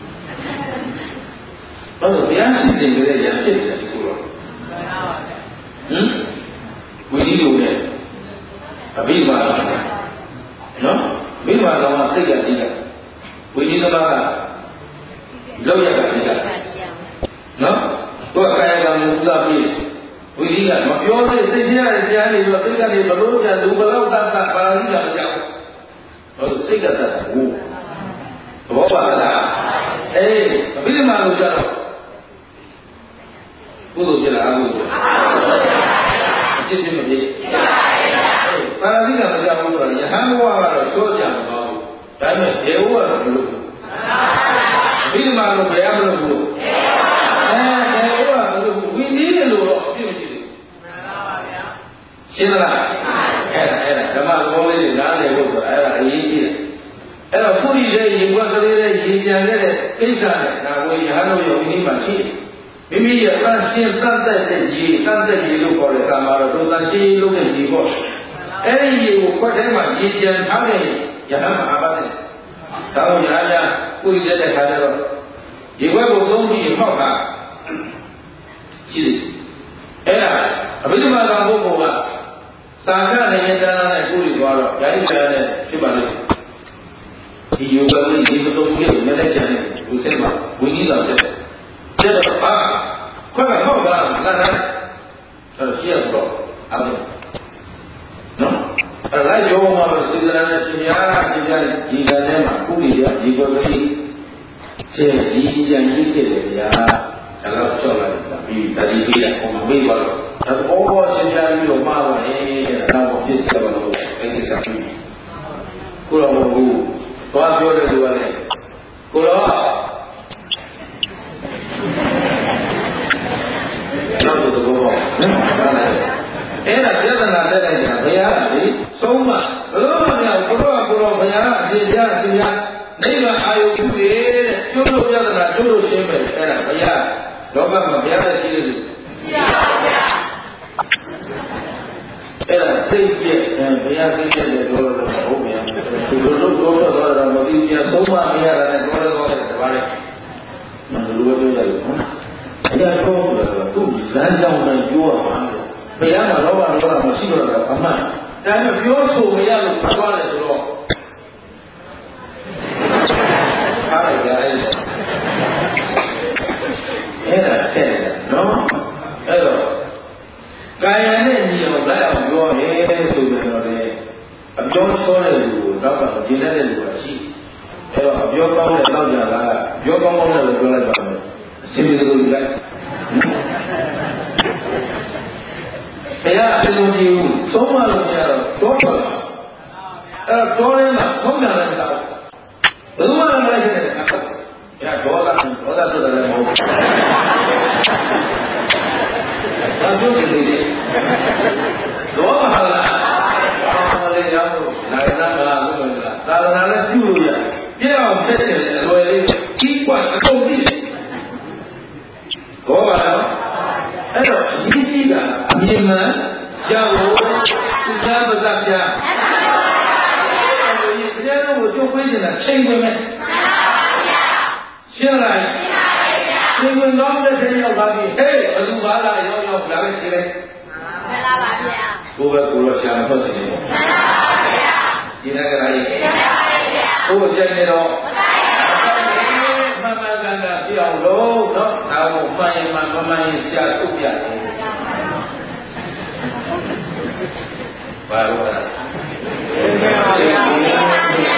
那么别人心里面也这样子说了。嗯，为理由呢？啊，为嘛？喏，为嘛他妈谁家的？为你他妈个？老爷子的，喏，我看一个木头皮，为你个，我表妹这些人家里说这个你不老家路不老大大，把人家讲，我说这个的我，多吧啦，哎，为什么路家了？不都去了啊？不都？这什么的？哎，把人家讲我说，你喊我话了，说讲不好，咱们别我不路。为什么不要不路？哎，我不路，为你的路了，对不起。行了啦，哎了哎了，咱们我们哪里不说？哎了，一起的。哎了，不理的，一过这里的，一讲的，跟上的，那我以后都要给你们去。明明也咱先咱在这里，咱在这路过来三马路，都咱这路的地过。哎，我过来嘛，一讲他们也很麻烦的。然后人家故意在看这个，一块不东西好看，是的。哎呀，为什么让我不啊？三下呢，人家那来故意抓了，人家呢去把这，有个问题不都不有人来讲的，有什么？为你了解，这个啊，快点好看，那他，呃，写不着，啊不。来教我们这个人今年今年一个年嘛，鼓励的一个可以，这一件一个的呀，然后说了，比他的比的我们没过了，他说哦，今年有嘛了，哎，那我们就是了，哎，这下去，过了我不，多少标的多嘞，过了，那就这个吧，嗯，来。哎，那这个呢？这个讲不一样的，收嘛，不嘛呢？不咯不咯，不一样，是这样是这样。那个还有区别，就是别的呢，就是新北，哎了，不一样。老板们别的这个是。是啊，是啊。哎了，这些嗯，不一样，这些的多了多后面，有时候多多多的，我这些收嘛，不一样的，多了多的是吧嘞？那如果就这个，哎呀，说出来了，都咱想我们有啊。不然嘛，老板说了，我去不了，他们，但是不要说不一样的八卦的时候，他那个哎，哎了，哎了，喏，哎呦，该人的你要来要说，哎，说不说的，不要说的路，老板今天的路是，哎呦，不要讲的老家啦，不要讲讲的就来讲的，心里头应该。哎呀，这种礼物，什么东西啊？多少？呃，多人嘛，从哪来的？多少人来的？哎呀，多大？多大岁的人？那就是这些，多好了！我这家伙，那个那个那个，那个那个酒呀，别要这些所谓的机关工地，多吧？哎呦，一记的，你们像我之前不咋讲，之前我就回去了，亲闺们，现在亲闺老的谁要把你，嘿，我就把那要要两个起来，来拉把皮啊，我把锅了想喝什么？来拉把皮啊，今天给哪里？我见你了。慢慢慢慢掉肉，然后慢慢慢慢下肚下去。拜拜。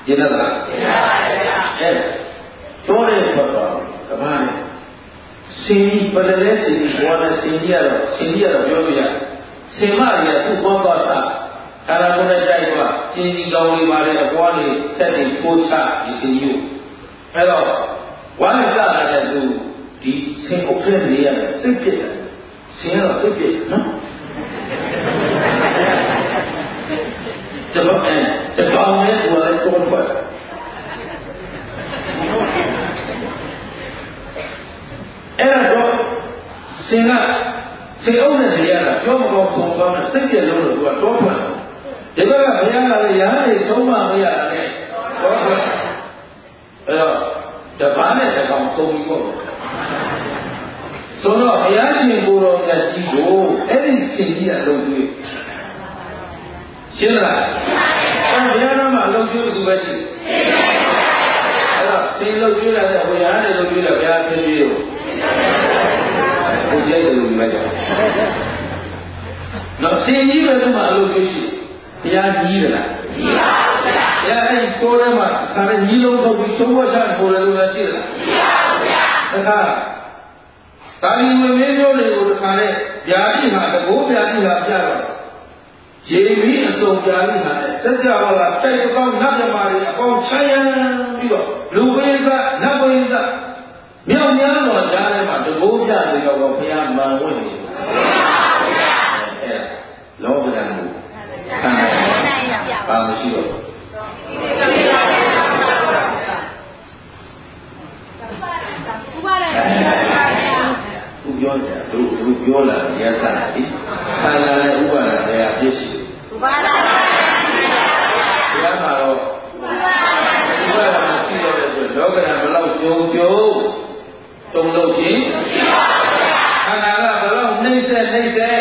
ကျင်းလားကျင်းပါပါဗျာအဲတော့တဲ့ဘက်တော့ကမ္ဘာနဲ့စင်ကြီးပဒလဲစင်ကြီးဘောနဲ့စင်ကြီးကတော့စင်ကြီးကတော့ပြောပြရစင်မတွေကသူ့ဘောသွားစားဒါလာကိုလည်းတိုက်သွားကျင်းကြီးကောင်းလေးပါလေအပွားလေးတက်ပြီးထိုးချဒီစင်ကြီးကိုအဲ့တော့ဝမ်းကြလာတဲ့သူဒီစင်အုပ်ထဲနေရစိတ်ပြစ်တယ်စင်ကတော့စိတ်ပြစ်နော်တပတ်အဲတပောင်းနဲ့ကိုယ်လည်းတော့ထွက်အဲ့တော့စင်ကစင်အုပ်နဲ့နေရတာပြောမကောင်းဆုံးကောင်းနဲ့စိတ်ပြည့်လုံးလို့သူကတော့ထွက်ဒီဘက်ကဘုရားကလည်းရဟန်းတွေသုံးမမရတာနဲ့တော့ထွက်အဲ့တော့တပားနဲ့တကောင်သုံးပြီးပေါ့ဆိုတော့ဘုရားရှင်ကိုယ်တော်မြတ်ကြီးကိုအဲ့ဒီစင်ကြီးကအလုံးကြီးရှင်းလားအဲ့ဘုရားနာမှာအလုံးကြီးသူပဲရှိအဲ့တော့စင်လုံးကြီးလာတဲ့ဘုရားနဲ့လုံးကြီးလာဘုရားဆင်းပြီးတော့ကိုကြိုက်တယ်လို့ပြောကြတယ်နော်စင်ကြီးပဲသူ့မှာအလုံးကြီးရှိဘုရားကြီးတယ်လားကြီးပါဘူးဗျာဘုရားအဲ့ဒီကိုယ်ထဲမှာခါတဲ့ကြီးလုံးထုတ်ပြီးသုံးဝတ်ချပေါ်တယ်လို့လည်းရှိတယ်လားကြီးပါဘူးဗျာတခါတာလီမင်းမျိုးတွေကိုတခါနဲ့ဗျာတိဟာတကိုးဗျာတိဟာပြတော့ရေမီးအစုံပြာလိဟာနဲ့စက်ကြဝဠာတိုက်ကောင်းနတ်မြမာတွေအပေါင်းချမ်းရမ်းပြီးတော့လူဝိသနတ်ဝိသမြောက်များတော်ကြားထဲမှာတကိုးပြတွေတော့ဘုရားမှန်ဝင်နေတယ်အဲလောကဓာတ်ကိုခံရပါမရှိတော့ဥပါဒသူပြောတယ်သူသူပြောလာရစားတယ်ခန္ဓာနဲ့ဥပါဒတရားပြည့်စုံဥပါဒဘုရားမှာတော့ဥပါဒမရှိတဲ့အတွက်လောကဓာတ်ဘလောက်ကြုံကြုံတုံလို့ရှိခန္ဓာကဘလောက်နှိမ့်ဆက်နှိမ့်ဆက်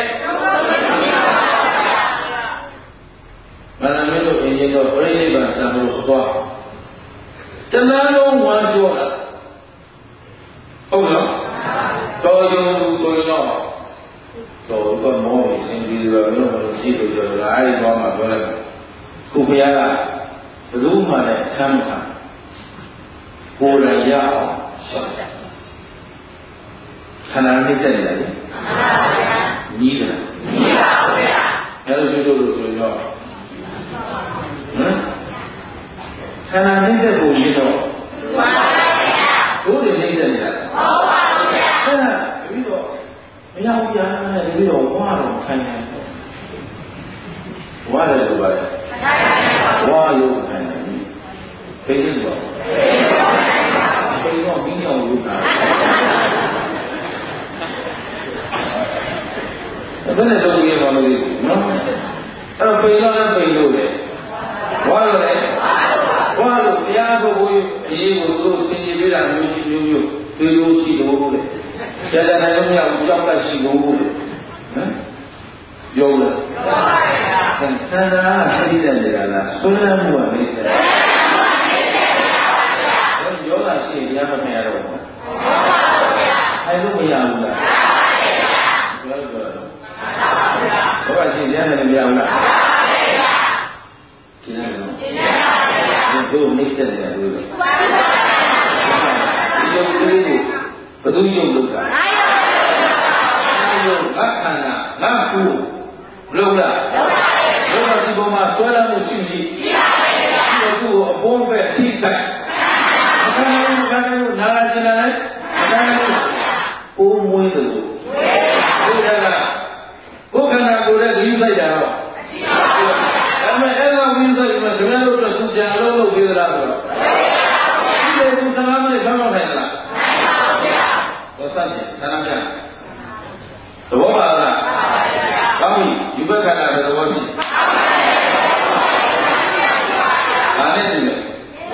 မနမင်းတို့အရင်တော့ပြိဋိဘံစံလို့သွားတဏှာလုံးဝမ်းပြောတာဟုတ်လားတော်ရုံဆိုရင်တော့တော်ကမောင်းစင်ပြီးတော့ဘယ်လိုမှရှိလို့ပြောတာအဲ့ဒီတော့မှပြောလိုက်ခုဘုရားကဘယ်သူမှလည်းဆမ်းမှာကိုယ်လည်းရအောင်ရှောက်တယ်ခန္ဓာနှိမ့်ဆက်နေတယ်မှန်ပါဗျာညီးတယ်ညီးပါဗျာအဲ့လိုပြောလို့ဆိုရင်တော့ဟမ်ခန္ဓာနှိမ့်ဆက်ဖို့ရတော့မှန်ပါဗျာဘုရားနှိမ့်ဆက်နေတာဟုတ်ပါဘူးဗျာအဲ့ဒါပြီးတော့မရဘူးဗျာနဲ့ပြီးတော့ဝါတော့ခံတယ်ဝါတယ်လို့ပါတယ်ဝါရုပ်ခံတယ်ဖိနေတော့ဖိတော့ပြီးတော့ရုပ်တာဘယ်နဲ့တော့ပြေပါလို့နော်အဲ့တော့ပိန်တော့လည်းပိန်လို့လေဝါလို့လေဝါလို့တရားကိုဘုရားအရေးကိုသူတို့သင်ကြပြတာမျိုးကြီးမျိုးမျိုးတွေးလို့ရှိလို့လေကျန်တဲ့နိုင်လို့မရဘူးကြောက်တတ်ရှိလို့လေနော်ပြောလို့ပြောပါဗျာသန္တာနှိမ့်ဆက်နေတာလားဆွမ်းလန်းမှုကနှိမ့်ဆက်တယ်ယောဂရှိတရားမမြင်ရတော့ဘူးအဲ့လိုမရဘူးလားပြောလို့ပြောတော့ဘောကရှိတရားနဲ့မရဘူးလားကျင်းတယ်နော်ကျင်းပါဗျာဘုနှိမ့်ဆက်တယ်လို့ဒီလိုကလေးကိုဘယ်သူယုံလို့ကငါယုံငါယုံငါခန္ဓာငါကုလို့လားဟုတ်ပါဘူးဘုရားဒီဘုံမှာဆွဲလမ်းမှုရှိရှိရှိပါပဲဒီလိုကိုအပေါ်ပဲထိခိုက်ခန္ဓာကိုခန္ဓာကိုနာလာကျင်လာတယ်ခန္ဓာကိုအိုးမွေးတယ်လို့ဘုရားကဘုခန္ဓာကိုလည်းဒီလိုက်တာတော့ဒါပေမဲ့အဲ့လိုဝင်ဆိုရင်ဒီလိုတော့သူကြံလို့လုပ်ပြီးသလားဆိုတော့ဒီလိုသူသမားမလေးဘာမှမထိုင်လားသောစတဲ့ဆန္ဒပြသဘောပါလားကောင်းပြီဒီဘက်ကလာတဲ့သဘောရှိဘာနဲ့တူလဲ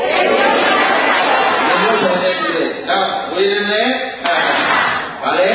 ဒီလိုဆိုတဲ့ရှိတယ်တော့ဝေဒနာဘာလဲ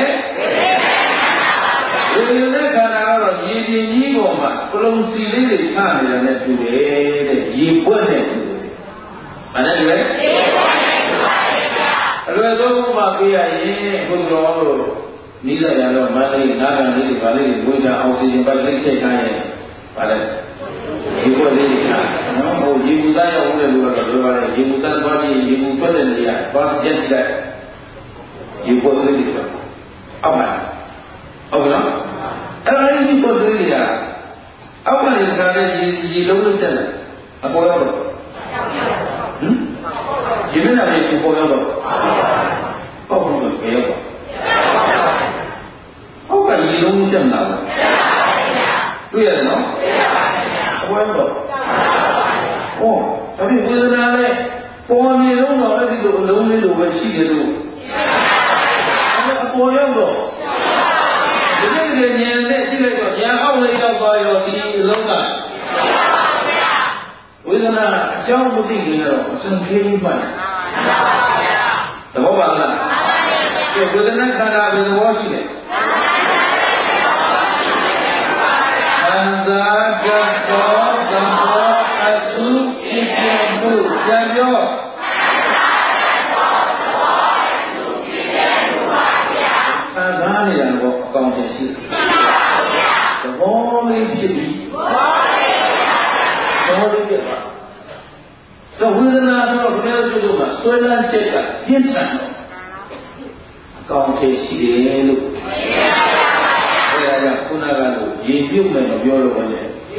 ဝေဒနာခန္ဓာကတော့ရည်ပြင်းကြီးပေါ်မှာပလုံစီလေးတွေချနေတာနဲ့တူတယ်တဲ့ရေပွက်နဲ့တူတယ်ဘာနဲ့တူလဲရေပွက်နဲ့တူပါတယ်ဗျာအလွယ်ဆုံးမှပြရရင်ဘုရားတို့နိစ္စရတော့မန္တလေးနာဂန်လေးတွေဗာလေးတွေဝိညာဉ်အောင်စီရင်ပိုက်လေးချိန်ထားရင်ဗာလဲဒီပေါ်လေးတွေချနော်ဟိုရေဘူးသားရောက်တဲ့လူကတော့ပြောပါတယ်ရေဘူးသားသွားကြည့်ရေဘူးထွက်တဲ့နေရာသွားကြည့်လိုက်ရေပေါ်လေးတွေဆိုအောက်မှာဟုတ်လားအဲ့ဒါကြီးပေါ်လေးတွေကအောက်ကနေခါတဲ့ရေရေလုံးလုံးတက်လာအပေါ်ရောက်တော့ဟမ်ရေမနာလေးပေါ်ရောက်တော့ပေါ့ဘူးပဲရောက်တော့အောက်ကရေလုံးတက်လာတယ်တွေ့ရတယ်နော်အပေါ်ရောက်တော့ဟောဒါပြီးဝေဒနာလည်းပေါ်နေတော့တော့အဲ့ဒီလိုအလုံးလေးလိုပဲရှိတယ်လို့အဲ့အပေါ်ရောက်တော့ဒီနေ့ကဉာဏ်နဲ့ကြည့်လိုက်တော့ဉာဏ်အောက်လေးရောက်သွားရောဒီအလုံးကဝေဒနာအကြောင်းမသိရင်တော့အစံပြေးမှန်းသဘောပါလားဝေဒနာခန္ဓာဘယ်သဘောရှိလဲခန္ဓာကတောသဘောအစုဣတိမှုပြန်ပြောခံစားနေတာတော့အကောင်းကြီးရှိသဘောလေးဖြစ်ပြီးသဘောလေးဖြစ်သွားတော့ဝေဒနာဆိုတော့ဘယ်လိုဆိုတော့ဆွဲလန်းချက်ကပြင်းထန်တော့အကောင်းကြီးရှိတယ်လို့အဲဒါကခုနကလို့ရေပြုတ်မယ်မပြောလို့ပဲလေ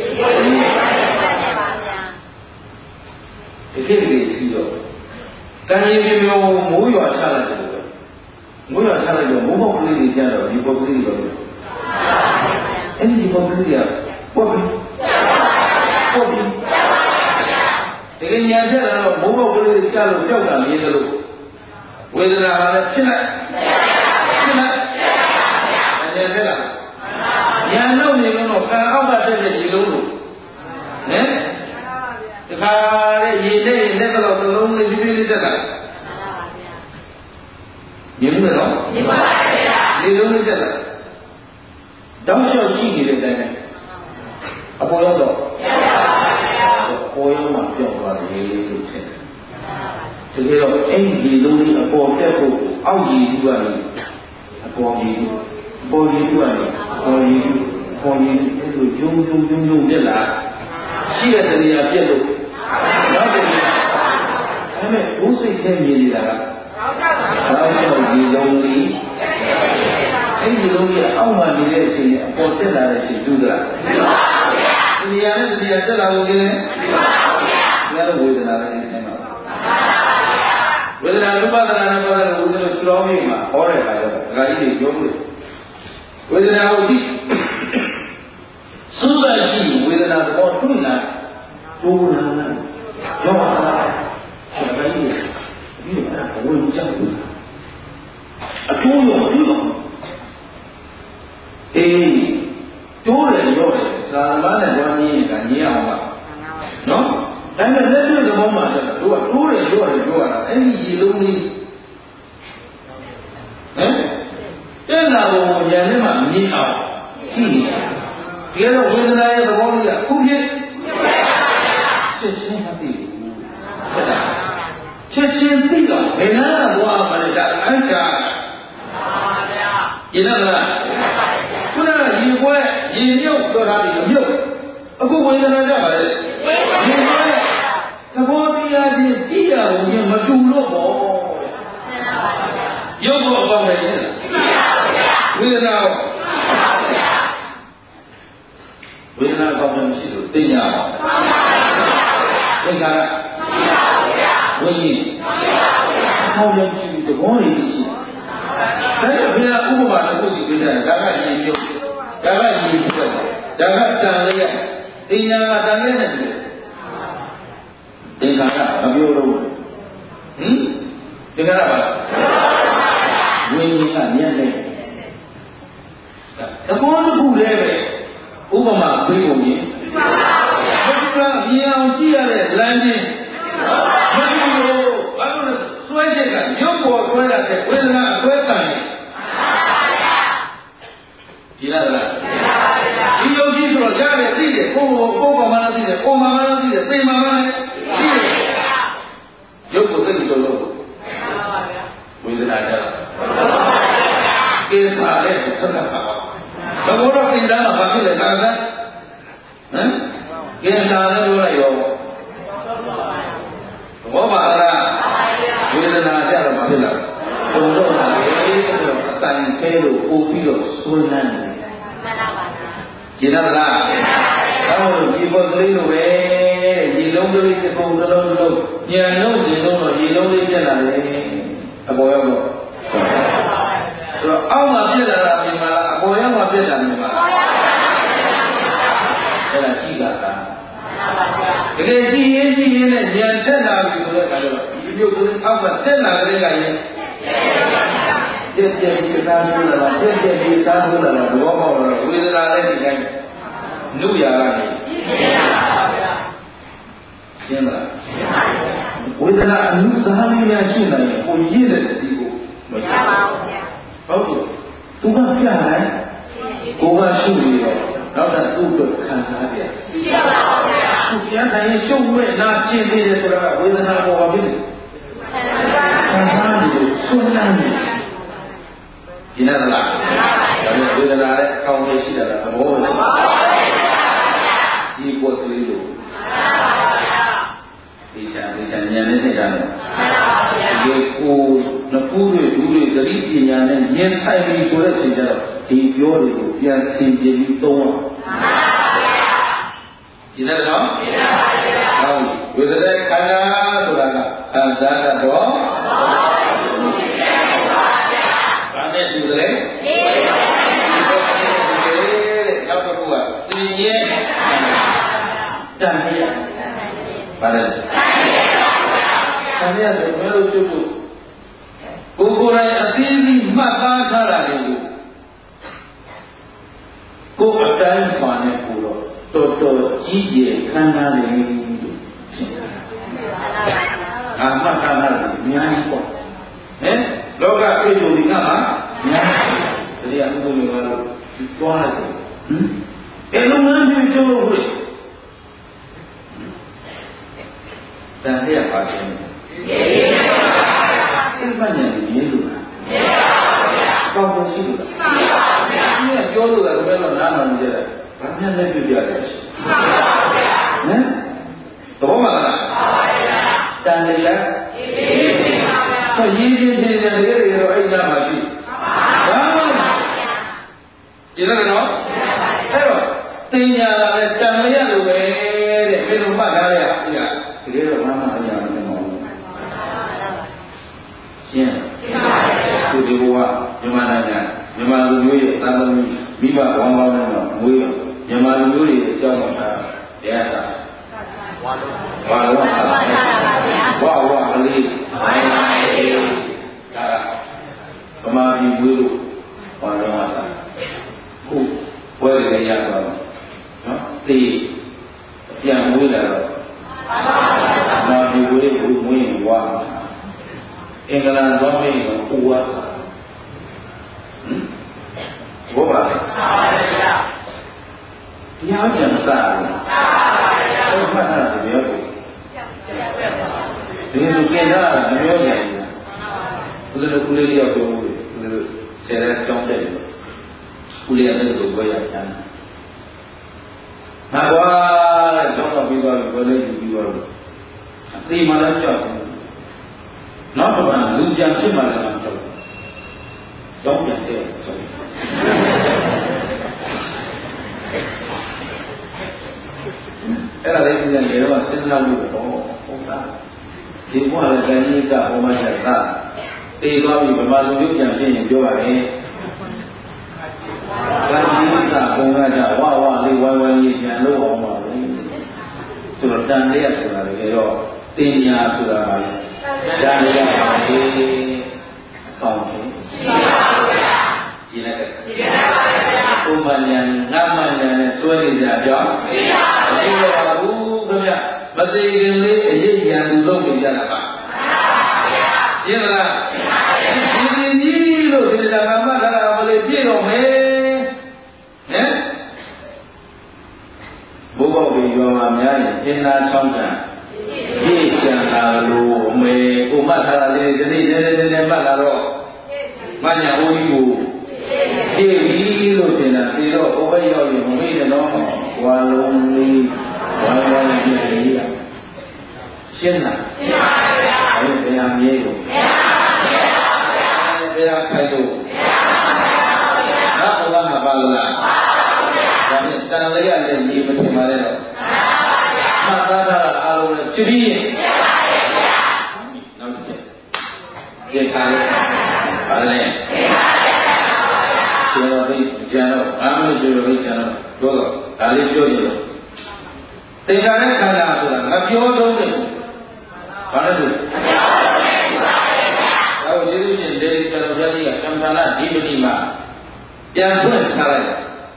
ဒီကိစ္စကြီးရှိတော့ကံရင်မျိုးမိုးရွာချလိုက်တယ်လို့မိုးရွာချလိုက်တော့မိုးပေါက်ကလေးတွေကျတော့ဒီပေါက်ကလေးတွေတော့အဲ့ဒီပေါက်ကလေးတွေကပေါ့ပြီးပေါ့ပြီးတကယ်ညာချက်လာတော့မိုးပေါက်ကလေးတွေကျလို့ကြောက်တာမြင်တယ်လို့ဝေဒနာကလည်းဖြစ်လိုက်ဖြစ်လိုက်ညာချက်လာညာနောက်နေတော့ကံအောက်ကတက်တဲ့ဒီလုံးလို့ဟမ်တခါတဲ့ရေနဲ့လက်တော့တစ်လုံးလေးပြပြလေးတက်တာမြင်မလားမြင်ပါပါဗျာဒီလုံးလေးတက်တာတောက်လျှောက်ရှိနေတဲ့အတိုင်းအပေါ်ရောက်တော့ပေါ်ရောက်မှပြောက်သွားတယ်လို့ထင်တယ်တကယ်တော့အဲ့ဒီလုံးလေးအပေါ်တက်ဖို့အောက်ရည်ကြီးကနေအပေါ်ရည်အပေါ်ရည်ကြီးကနေအပေါ်ရည်ပေါ်ရည်အဲ့လိုဂျုံဂျုံဂျုံဂျုံတက်လာရှိတဲ့တရားပြက်လို့နောက်တယ်အဲ့မဲ့ဘုစိတ်ထဲမြင်နေတာကဘာလို့ဒီလုံးလေးအဲ့ဒီလုံးကြီးအောက်မှာနေတဲ့အချိန်နဲ့အပေါ်တက်လာတဲ့အချိန်တွေ့ကြလားမှန်ပါဗျာဒီနေရာနဲ့ဒီနေရာတက်လာလို့ကိလေမှန်ပါဗျာဒါလည်းဝေဒနာလည်းနေမှာဝေဒနာရူပဒနာနဲ့ပတ်သက်လို့ဦးဇင်းတို့ကျောင်းကြီးမှာဟောတဲ့အခါကျတော့ဒကာကြီးတွေပြောလို့ဝေဒနာကိုကြည့်သုဘကြည့်ဝေဒနာတော့တွေ့လာတိုးလာရောလာဒကာကြီးဒီအဝင်ကြောက်အတိုးရောတွေ့တော့အေးတိုးတယ်ရောတယ်သာမန်နဲ့ဝမ်းကြီးကညင်းအောင်ပါနော်ဒါပေမဲ့လက်တွေ့သဘောမှတော့တို့ကတိုးတယ်ရောတယ်ပြောရတာအဲ့ဒီရေလုံးလေးဟမ်တဲ့လာဘုံဉာဏ်နဲ့မှမြင်အောင်ရှိတယ်ဒီတော့ဝေဒနာရဲ့သဘောလေးကခုဖြစ်ချက်ချင်းမသိဘူးဟုတ်လားချက်ချင်းသိတော့ဘယ်နာသွားမှလဲဒါအစ္စာကျင်လားခုနကရေပွဲရေမြုပ်ပြောတာဒီမြုပ်အခုဝေဒနာကြပါလေရေပွဲသဘောတရားချင်းကြည့်ရအောင်ရင်မတူလို့ပေါ့ရုပ်ဘောအပေါင်းနဲ့ရှင်းဝေဒနာရောဝေဒနာကောင်းတယ်မရှိလို့သိညာအောင်သိက္ခာဝိညာဉ်ဟောရရှိသဘောရည်ရှိဒါကြောင့်ဘုရားဥပမာတစ်ခုကြည့်ပြတယ်ဒါကရည်မျိုးဒါကရည်မျိုးပဲဒါကတန်လေးရသိညာကတန်လေးနဲ့တူသင်္ခါရမပြောလို့ဟင်သင်္ခါရပါဝိညာဉ်ကမျက်နှာသဘောတစ်ခုလည်းပဲဥပမာပြေးပုံကြီးဘုရားမြင်အောင်ကြည့်ရတဲ့လမ်းချင်းမတူလို့ဘာလို့လဲစွဲချက်ကရုပ်ပေါ်ဆွဲရတဲ့ဝေဒနာအဆွဲတန်တယ်ကြည်လားလားဒီယုတ်ကြီးဆိုတော့ရတယ်သိတယ်ကိုယ်ကိုကိုယ်ကမှလည်းသိတယ်ကိုယ်မှလည်းသိတယ်သိမှလည်းသိတယ်ရုပ်ကိုသိတယ်လို့ဝေဒနာကြတာကိစ္စလည်းဆက်တာပါဘယ်လိုတော့သင်တာမှာဘာဖြစ်လဲကာကဟမ်ကိစ္စလည်းပြောလိုက်ရောဘောပါလားဝေဒနာကြတော့မဖြစ်လားဘုံတော့ဟာလေအတိုင်ကဲလို့ပို့ပြီးတော့ဆွမ်းလန်းတယ်မှန်ပါပါကျင်ရလားအဲ့လိုဒီပေါ်ကလေးလိုပဲရေလုံးကလေးတစ်ပုံတစ်လုံးတစ်လုံးညံလုံးညံလုံးတော့ရေလုံးလေးပြက်လာတယ်အပေါ်ရောက်တော့ဆိုတော့အောက်မှာပြက်လာတာမြင်ပါလားအပေါ်ရောက်မှာပြက်တာမြင်ပါလားအဲ့ဒါကြည့်တာကတကယ်ကြည့်ရင်ကြည့်ရင်လည်းဉာဏ်ဆက်လာပြီဆိုတဲ့အခါကျတော့ဒီမျိုးကလေးအောက်ကဆက်လာတဲ့ကရင်ပြည့်ပြည့်ဒီစားလို့လာပြည့်ပြည့်ဒီစားလို့လာတော့ဘောပေါက်တော့ဝေဒနာလည်းဒီတိုင်းနုရာကနေရှင်းလားဝေဒနာအနုစားလေးများရှင်းနိုင်ရင်ကိုရည်တဲ့ဒီကိုမရပါဘူးဗျာဟုတ်ကဲ့သူကပြတယ်ကိုကရှုနေတော့နောက်တော့သူ့အတွက်ခံစားကြရှိပါပါဗျာသူပြန်တိုင်းရှုပ်မဲ့နာရှင်းသေးတယ်ဆိုတာဝေဒနာပေါ်ပါပြီခံစားနေလို့ဆွမ်းလန်းနေဒီနဲ့လားဒါပေမဲ့ဝေဒနာနဲ့အကောင်းကြီးရှိတာကသဘောပဲဒီပေါ်ကလေးလို့ဒီချာဒီချာဉာဏ်နဲ့သိတာလို့ဒီကိုနကူးတွေဒူးတွေသတိပညာနဲ့ဉာဏ်ဆိုင်ပြီးဆိုတဲ့ချိန်ကျတော့ဒီပြောတွေကိုပြန်ဆင်ခြင်ပြီးသုံးအောင်ဒီနဲ့တော့ဟုတ်ဝေဒနာခန္ဓာဆိုတာကခံစားတတ်တော့ဘာနဲ့တူတယ်နောက်တစ်ခုကသိရဲ့တန်ရဘာလဲတန်ရဆိုဘယ်လိုကျုပ်တို့ကိုယ်ကိုယ်တိုင်အသိအသိမှတ်သားထားတာတွေကိုကိုယ်အတိုင်းပါနဲ့ကိုတော့တော်တော်ကြီးကျယ်ခမ်းနားနေလို့အာမှတ်သားတာအများကြီးပေါ့ဟင်လောကပြေတူဒီကမှာအများကြီးတရားဥပ္ပမေကတော့တွားလိုက်တယ်ဟင်အဲလိုမှန်းပြီးကျုပ်လို့ဖြစ်တန်ရပါတယ်ဒီမှန်တယ်ရင်းလို့လားကောင်းလို့ရှိလို့လားဒီကပြောလို့လည်းဘယ်လိုနားမှမကြတယ်ဘာမှလည်းပြပြရတယ်ဟမ်သဘောမလားတန်ရည်ဆိုရင်းရင်းနေတယ်တကယ်တော့အဲ့ဒါမှရှိဘာကျင်တယ်နော်အဲ့တော့တင်ညာလာတဲ့တန်ရည်လိုပဲတဲ့ဘယ်လိုမှတ်ထားရလဲတကယ်တော့ဘာမှအရာမဖြစ်ပါဘူးရှင်းသူဒီဘဝမြန်မာနိုင်ငံမြန်မာလူမျိုးရဲ့သာသမီမိဘဝမ်းပေါင်းနဲ့မွေးမြန်မာလူမျိုးရဲ့အကြောင်းမှာတရားစာဝါလုံးဝါလုံးဝါဝါကလေးဝါဝါလေးဒါဗမာပြည်မွေးလို့ဝါလုံးဝါစာခုပွဲတွေရတော့နော်တေးပြန်မွေးလာတော့ဗမာပြည်မွေးဘူးမွေးဝါအင်္ဂလန်တော့မင်းကပူဝါစာဟင်ဘောပါလေတရားပြန်စားတယ်ဟုတ်ပါရဲ့ဘုရားပြောကိုဒီလိုကျင်တာမပြောကြဘူးဘယ်လိုကုလေးရောက်ပြောဘူးဘယ်လိုဆယ်ရက်တောင်းတယ်ကုလေးရတယ်လို့ပြောရချမ်းငါကွာတောင်းတော့ပြီးသွားပြီဘယ်လိုပြီးသွားလို့အသေးမှလည်းကြောက်နောက်တော့လူပြန်ဖြစ်မှလည်းကြောက်တောင်းပြန်တယ်ဆိုအဲ့ဒါလေးပြန်လေတော့စဉ်းစားလို့တော့ဟုတ်တာဒီဘဝလည်းဇာတိကဟောမှချက်တာတေးသွားပြီဗမာလူမျိုးပြန်ဖြစ်ရင်ပြောပါလေဇာတိကဘုံကကြဝဝလေးဝိုင်းဝိုင်းလေးပြန်လို့အောင်ပါလေဆိုတော့တန်လေးရဆိုတာလေတော့တင်ညာဆိုတာပါလေတန်လေးရပါလေကောင်းတယ်ရှိပါဘူးဗျာဒီလည်းဒီလည်းပါဗျာဥပ္ပညာငတ်မှန်တယ်နဲ့စွဲနေကြကြောင်းရှိပါဘူးမရှိပါဘူးခင်ဗျမသိခင်လေးအရေးရန်သူလုပ်နေကြတာပါမှန်ပါဗျာရှင်းလားရှင်းပါဗျာဒီဒီကြီးလို့ဒီကံမကလာမလေးပြည့်တော့မယ်ဟမ်ဘုဘောပြီးရောမှာများရင်အင်းသားချောင်းတန်ပြည့်ချမ်းလာလို့အမေကိုမှတ်ထားတာလေးဒီနေ့တည်းတည်းတည်းမှတ်လာတော့မညာဦးကြီးကိုပြည့်ပြီလို့ထင်တာပြီးတော့ဘုဘရောက်ရင်မမေ့နဲ့တော့ဝါလုံးလေးဝါဝါလေးပြည့်ပြီရှင်းလားရှင်းပါအဲ့ဒီဘယ်ဟာမြေကိုဘယ်ဟာခိုက်လို့နောက်ဘုရားမပါလို့လားဒါနဲ့တန်လေးရတဲ့မြေမထင်ပါနဲ့တော့မှတ်သားတာအားလုံးနဲ့ကြည့်ရင်နောက်တစ်ချက်ဒီခါလေးပါလေကျေတော်ဘိကျန်တော့အာမလို့ကျေတော်ဘိကျန်တော့တော့ဒါလေးပြောကြည့်တော့သင်္ခါရခန္ဓာဆိုတာငါပြောတော့တယ်ဘာလဲလို့ဒါကိုကျေးဇူးရှင်ဒေဝဆရာတော်ဘုရားကြီးကကမ္ဘာလာဒီပတိမှာပြန်ဖွင့်ထားလိုက်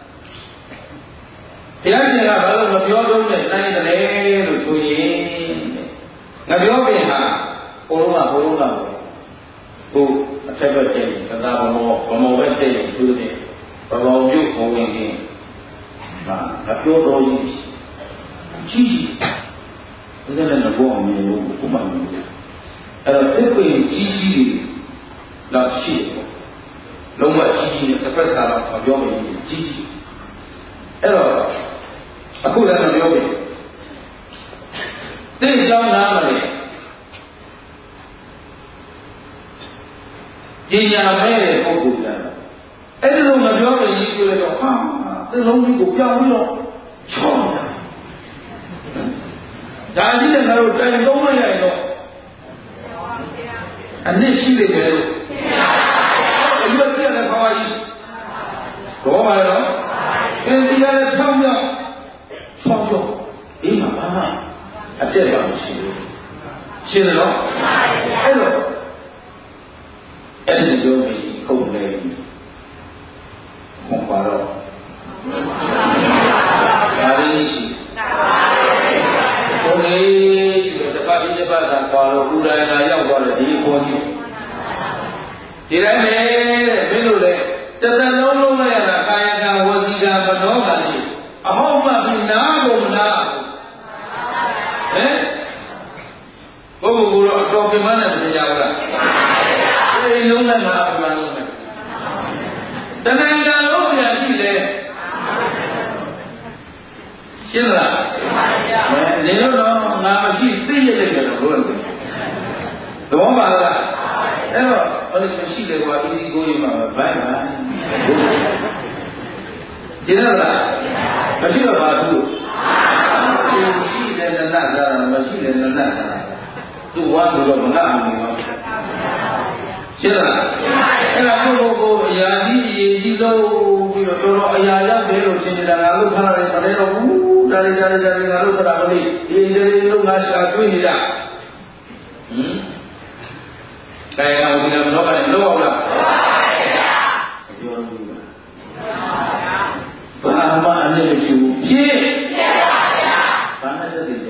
ဘုရားရှင်ကဘာလို့မပြောတော့နဲ့တိုင်းတယ်လို့ဆိုရင်ငါပြောပြင်ဟာဘုံလုံးကဘုံလုံးကဟိုအထက်ဘက်ကျင်းသသာဘမောဘမောဘက်ကျင်းသူတွေဘမောပြုတ်ဘုံဝင်ခြင်းဟာငါပြောတော့ကြီးကြီးဘယ်နဲ့လဲဘောအောင်မျိုးဘုမမျိုးအဲ့တော့တစ်ပင်ကြီးကြီးတော့ရှိတယ်လုံးဝကြီးကြီးနဲ့တစ်ဖက်စားတော့မပြောမိဘူးကြီးကြီးအဲ့တော့အခုလည်းမပြောဘူးတိတ်ကြောင်းနားမလဲပညာမဲ့တဲ့ပုဂ္ဂိုလ်ကအဲ့ဒီလိုမပြောရင်ကြီးပြောလိုက်တော့ဟာဒီလုံးကြီးကိုပြောင်းပြီးတော့ချောင်းတာဒါကြီးလည်းငါတို့တိုင်သုံးလိုက်ရရင်တော့အနစ်ရှိနေတယ်လို့အရွက်ပြတဲ့ခေါ်ကြီးတော့ပါတော့အင်းဒီကလည်းချောင်းပြောင်းချောင်းပြောင်းဒီမှာဘာမှအတက်ပါမရှိဘူးရှင်းတယ်နော်အဲ့တော့အဲ့ဒီလိုမျိုးခုတ်နေပြီဘုံပါတော့ဒါလေးရှိဘုံလေးဒီတစ်ပတ်ဒီတစ်ပတ်ကပါတော့ဥဒိုင်နာရောက်သွားတယ်ဒီဘုံကြီးဒီတိုင်းလေမင်းတို့လေတသက်လုံးလုံးလိုက်ရတာကာယကံဝစီကံမနောကံကြီးအဟောင်းမှပြီးနားကုန်မလားဟမ်ဘုံဘုံတော့အတော်ပြမနဲ့မကြဘူးလားဒီလုံးနဲ့မှာပြမလုံးနဲ့တဏှာကံလုံးပြန်ကြည့်လေရှင်းလားနေလို့တော့ငါမရှိသိရတဲ့ကြတော့ဘုရားသဘောပါလားအဲ့တော့ဘာလို့မရှိလဲကွာဒီဒီကိုရမှာဘိုင်းပါကျင်းလားမရှိတော့ဘာသူရှိတယ်နတ်သာမရှိတယ်နတ်သာသူဝါတော့မငါ့ဘူးနော်ရှင်းလားအဲ့ဒါကိုကိုကိုအရာကြီးအရေးကြီးလို့ပြီးတော့တော်တော်အရာရောက်တယ်လို့ရှင်းနေတာငါလို့ခါရတယ်မလဲတော့ဘူးဒါလေးဒါလေးဒါလေးငါလို့ခါတာမလို့ဒီဒီလို့ငါရှာတွေးနေတာဟင်ကဲအောင်ဒီကတော့ကလည်းလောက်အောင်လားပြောလို့ဘာမှအနေမရှိဘူးဖြည့်ဘာနဲ့တည်းကြ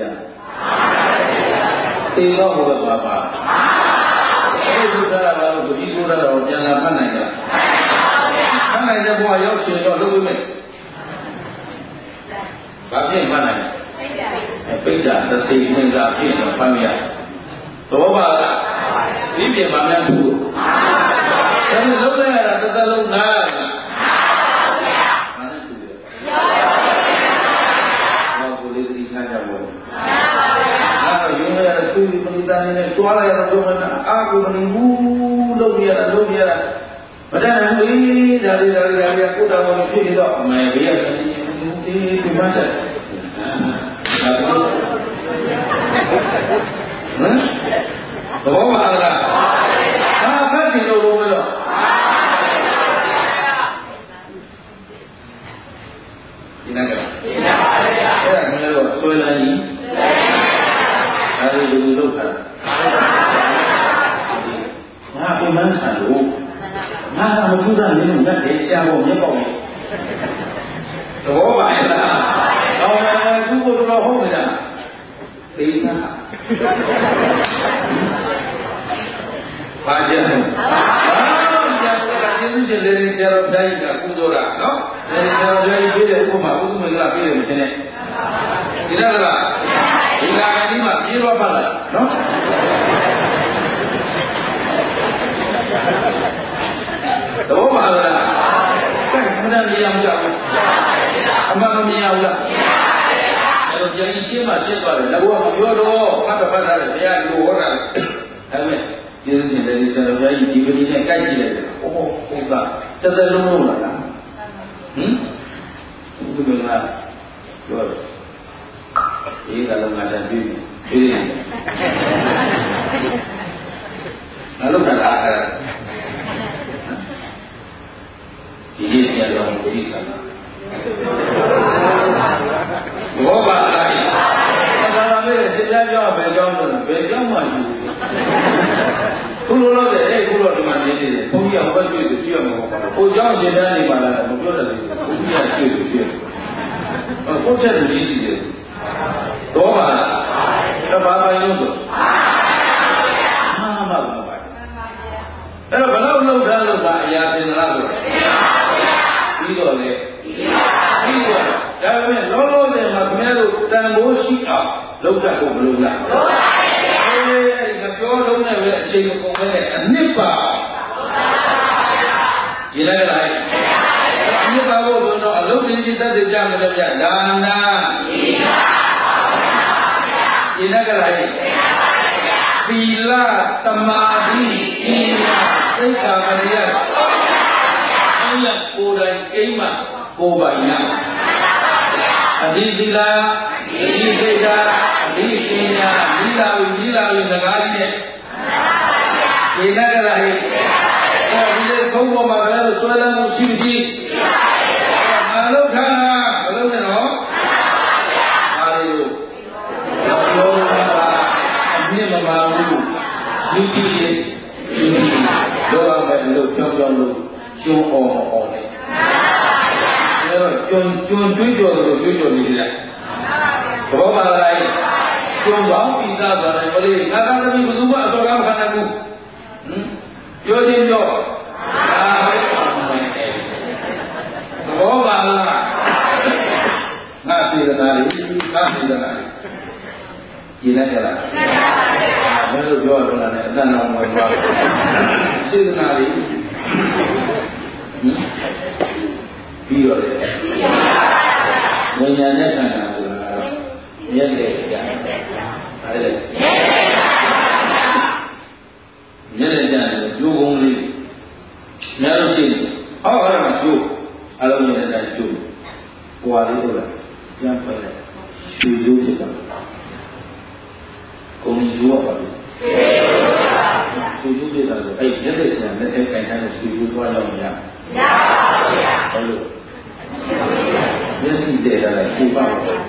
တေတော့ဘုရားပါပါဒီလိုထားတာလို့ဒီလိုထားတော့ပြန်လာဖတ်နိုင်ကြဖတ်နိုင်တဲ့ဘုရားရောက်ရှင်တော့လုပ်လို့မယ်ဘာဖြစ်မှန်းနိုင်ပိဋကသစိမင်္ဂဖြစ်တော့ဖတ်မရတော့ပါလားဒီပြင်မှာများသူ့ဒါနဲ့လုံးလိုက်ရတာတစ်သက်လုံးနားရတာဘာနဲ့သူ့လဲဘာကိုလေးတိထားကြဘောအဲ့တော့ယုံရတဲ့သူ့ဒီပရိသတ်နဲ့ကြွားလိုက်ရတော့ဘုရားအာကိုမနေဘူးလုပ်ရတာလုပ်ရတာမတတ်နိုင်ဘူးဒါလေးဒါလေးဒါလေးကိုယ်တော်ကိုဖြစ်နေတော့အမေဘေးရတဲ့ဒီဒီမှာဆက်ဟမ်ဘောပါလားဟာဖတ်တယ်လို့လို့မလို့ဒီနေ့ကဒီနေ့ပါဗျာအဲ့ဒါမင်းတို့ဆွဲလိုက်ရင်အဲဒီလူလူလောက်တာငါပြန်မှန်းဆန်လို့ငါကမထူးတာမင်းတို့တက်တယ်ရှားဖို့မျက်ပေါက်သဘောပါရဲ့လားအော်သူ့ကိုတော့ဟုတ်နေတာသိတာဘာကြလဲဘာကြလဲကျေးဇူးရှင်လေးဆရာတော်တိုင်းကကုသိုလ်တာနော်ဒီဆရာတော်ကြီးပြည့်တဲ့ဥပမာဥပမာကပြည့်တယ်မရှင်းနဲ့ဒီလားလားဒီလာကဒီမှာပြေးတော့ပါလားနော်တော့ပါလားကဲခဏမြင်ရမှာအမှန်မမြင်ရဘူးလားအဲ့တော့ကျန်ကြီးရှင်းမှရှင်းသွားတယ်ငါကမပြောတော့ဖတ်တော့ဖတ်တာလေတရားလိုဟောတာဒါပေမဲ့ကျေးဇူးရှင်လည်းဆရာတော်ဘုရားကြီးဒီပတိနဲ့ကြိုက်ကြည့်လိုက်တယ်။အိုးဟုတ်ကတက်တက်လုံးလုံးလာလား။ဟင်ဘုရားကပြောတယ်။ဒီကလုံးကတည်းကပြီးပြီ။ငါတို့ကလာခဲ့ဒီနေ့ကျတော့ဘုရားဆရာဘောပါလိုက်ဒါကလည်းစိတ်ကြပြောဘယ်ကြောင်းလို့ဘယ်ကြောင်းမှယူခုလိုလို့တဲ့အဲ့ခုလိုဒီမှာနေနေတယ်ဘုန်းကြီးကဘယ်တွေ့တွေ့ပြရမှာပေါ့ဟိုကြောင်းရှင်တန်းနေပါလားမပြောတတ်ဘူးဘုန်းကြီးကတွေ့တွေ့ပြဟိုချက်လူကြီးရှိတယ်တော့ပါတော့ဘာပါရုံးတော့အာမဘာပါအဲ့တော့ဘယ်လောက်လောက်ထားလို့ဒါအရာတင်လားဆိုပြီးတော့လေပြီးတော့ဒါပေမဲ့လောလောဆယ်မှာခင်ဗျားတို့တန်ဖိုးရှိအောင်လောက်တတ်ဖို့မလုပ်လားလုပ်ပါရဲ့အဲ့ဒီပြောလုံးနဲ့ပဲအချိန်မကုန်ပဲနဲ့အနှစ်ပါဒီလိုက်လိုက်အနှစ်ပါဖို့ဆိုတော့အလုပ်ရင်းကြီးတတ်ကြမလို့ပြဒါနာဒီလိုက်လိုက်သီလသမာဓိဉာဏ်သိက္ခာပရိယတ်အဲ့ရကိုယ်တိုင်အိမ်မှာကိုယ်ပိုင်ရအဓိသီလအဓိစိတ်ဓာတ်အဓိပညာဒီလာဝိဒီလာဝိစကားကြီးနဲ့ဒီနကလာဟိအဲဒီလေဘုံပေါ်မှာလည်းဆွဲလန်းမှုရှိရှိမလုပ်ခါမလုပ်နဲ့တော့အားလို့ပြောတာအမြင့်မပါဘူးဒီဒီဒီလောကပဲလို့ကြောက်ကြောက်လို့ကျုံအောင်အောင်တယ်အဲတော့ကျုံကျုံတွေးကြော်လို့တွေးကြော်နေတယ်ဘောပါလိုက်ကျုံပေါင်းပိသဆိုတယ်ဘယ်လိုငါသာသမီးဘယ်သူမှအစောကမခံနိုင်ဘူးဟင်ပြောချင်းပြောဒါပဲဘောပါလားငါစေတနာလေးငါစေတနာလေးကြည်လိုက်ကြလားမင်းတို့ပြောတော့လည်းအတန်တော်ဝင်သွားစေတနာလေးဟင်ပြီးတော့လေဝိညာဉ်နဲ့ခန္ဓာဆိုတာမြဲတယ်ကြာအဲ့ဒါမြဲတယ်ကြာကျိုးကုန်လေးများလို့ရှိရင်ဟောအဲ့ဒါကျိုးအလုံးနဲ့တည်းကျိုးပွာလေးဆိုတာပြန်ပဲရွှေကျိုးဖြစ်တာကုန်ကျိုးပါဘူးရွှေကျိုးဖြစ်တာဆိုအဲ့မြဲတယ်ကြာလက်ထဲကင်ထားတဲ့ရွှေကျိုးသွားတော့မရမရပါဘူးဗျာဟုတ်လို့မျက်စိတည်းတာလည်းပူပါ့ဟင်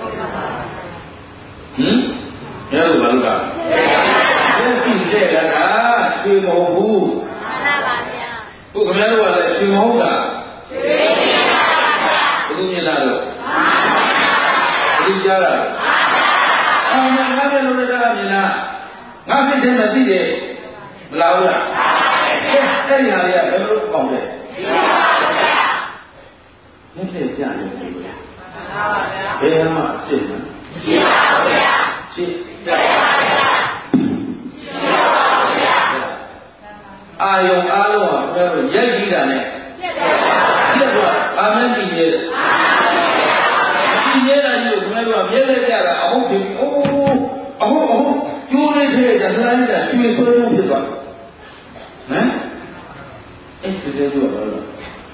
ဘယ်လိုပါလို့ကမျက်စိတည်းတာကရွှေမဟုတ်ဘူးမှန်ပါဗျာခုခင်ဗျားတို့ကလည်းရွှေမဟုတ်တာရွှေပါဗျာဘယ်လိုမြင်တာလို့မှန်ပါဗျာဘယ်လိုကြားတာမှန်ပါဗျာအဲ့ဒါငါလည်းလို့လည်းကြားမြင်လားငါစိတ်ထဲမှာသိတယ်မလားဘူးလားအဲ့ဒီဟာတွေကဘယ်လိုပေါက်လဲမှန်ပါဗျာလက်လက်ကြတယ်ဘယ်မှာအစ်မရှိပါဘူးဗျာရှိတယ်ပါဗျာရှိပါဘူးဗျာအာယုံအားလုံးကဘယ်လိုရိုက်ကြည့်တာနဲ့ပြတ်သွားအာမန်တည်နေတယ်ဒီနေတာကြီးကိုဘယ်လိုမျက်လက်ကြတာအဟုတ်ပြီအိုးအဟုတ်အဟုတ်ကျိုးလေးထဲကသလားကြီးကရွှေဆွဲလို့ဖြစ်သွားဟမ်အဲ့ဒီလိုတော့ဘာလို့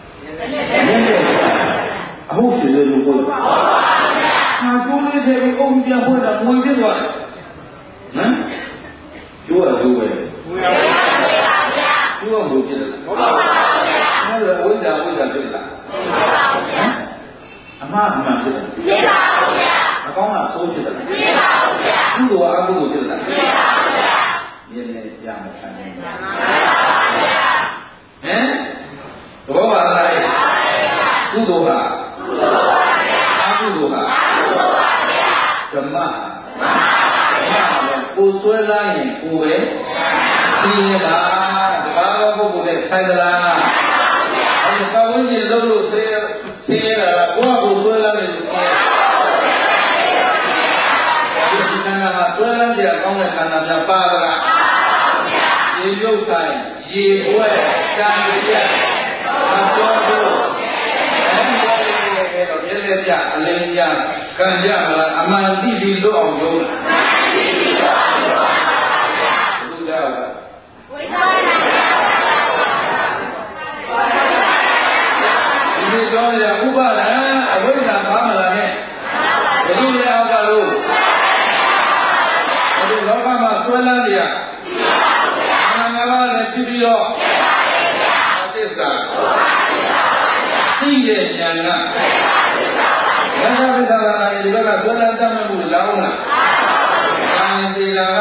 အဟုတ်ရှိတယ်လို့ပြောတာဟုတ်ပါဗျာဟာကျိုးလေးတွေအုံပြန်ဖွင့်တာမွေဖြစ်သွားတယ်ဟမ်ကျိုးရကျိုးပဲမွေပါဗျာကျိုးကမွေဖြစ်တယ်ဟုတ်ပါဗျာအဲ့ဒါဝိဇ္ဇာဝိဇ္ဇာဖြစ်တာဟုတ်ပါဗျာအမှားအမှန်ဖြစ်တယ်ဖြစ်ပါဗျာအကောင်းကဆိုးဖြစ်တယ်ဖြစ်ပါဗျာကုသိုလ်ကအကုသိုလ်ဖြစ်တယ်ဖြစ်ပါဗျာမြင်နေကြမှာခံနေပါဗျာဟမ်ဘောပါလားကုသိုလ်ကကုသိုလ်ပါဗျာအကုသိုလ်ကအကုသိုလ်ပါဗျာဓမ္မမှန်ပါဗျာကိုဆွဲလိုက်ရင်ကိုပဲသိရတာတပါးသောပုဂ္ဂိုလ်နဲ့ဆိုင်သလားအဲ့ဒီပတ်ဝန်းကျင်လုံးလို့သိသိရတာကိုယ့်ကိုဆွဲလိုက်ရင်ကိုယ်ဒီခန္ဓာကဆွဲလိုက်ကြကောင်းတဲ့ခန္ဓာများပါလားရေရုပ်ဆိုင်ရေဘွဲ့ရှားရည်အတော်တို့ကြအလင်းကြခံကြလားအမှန်သိပြီးလို့အောင်လုပ်လားအမှန်သိပြီးလို့အောင်လုပ်ပါဗျာဘုရားပြောရဥပါဒံအဝိဇ္ဇာပါမလားနဲ့ဘယ်လိုလဲအောက်ကလို့ဒီလောကမှာဆွဲလန်းနေရအနာငါးပါးလည်းဖြစ်ပြီးတော့သစ္စာသိတဲ့ဉာဏ်ကသစ္စာသစ္စာလာတယ်ဒီဘက်ကဆွဲလန်းတတ်မှုလားဟုတ်လားဉာဏ်သေးတာက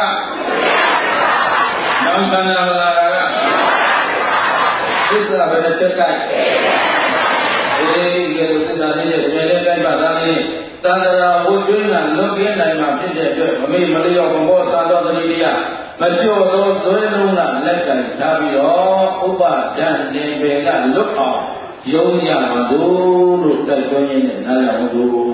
နောင်တဏ္ဍာလာကသစ္စာပဲချက်တိုက်အေးဒီလိုသစ္စာလေးရဲ့ဒီမဲ့လေးတိုက်ပါသားလေးသန္တရာဝိကျွင်းကလွတ်ကင်းနိုင်မှာဖြစ်တဲ့အတွက်မမေ့မလျော့ဘဘောသာတော်တတိယမလျှော့သောသွေးလုံးကလက်ကင်ထားပြီးတော့ဥပဒံနေပေကလွတ်အောင်ယုံရမှာတို့လို့တိုက်တွန်းရင်းနဲ့နားရအောင်တို့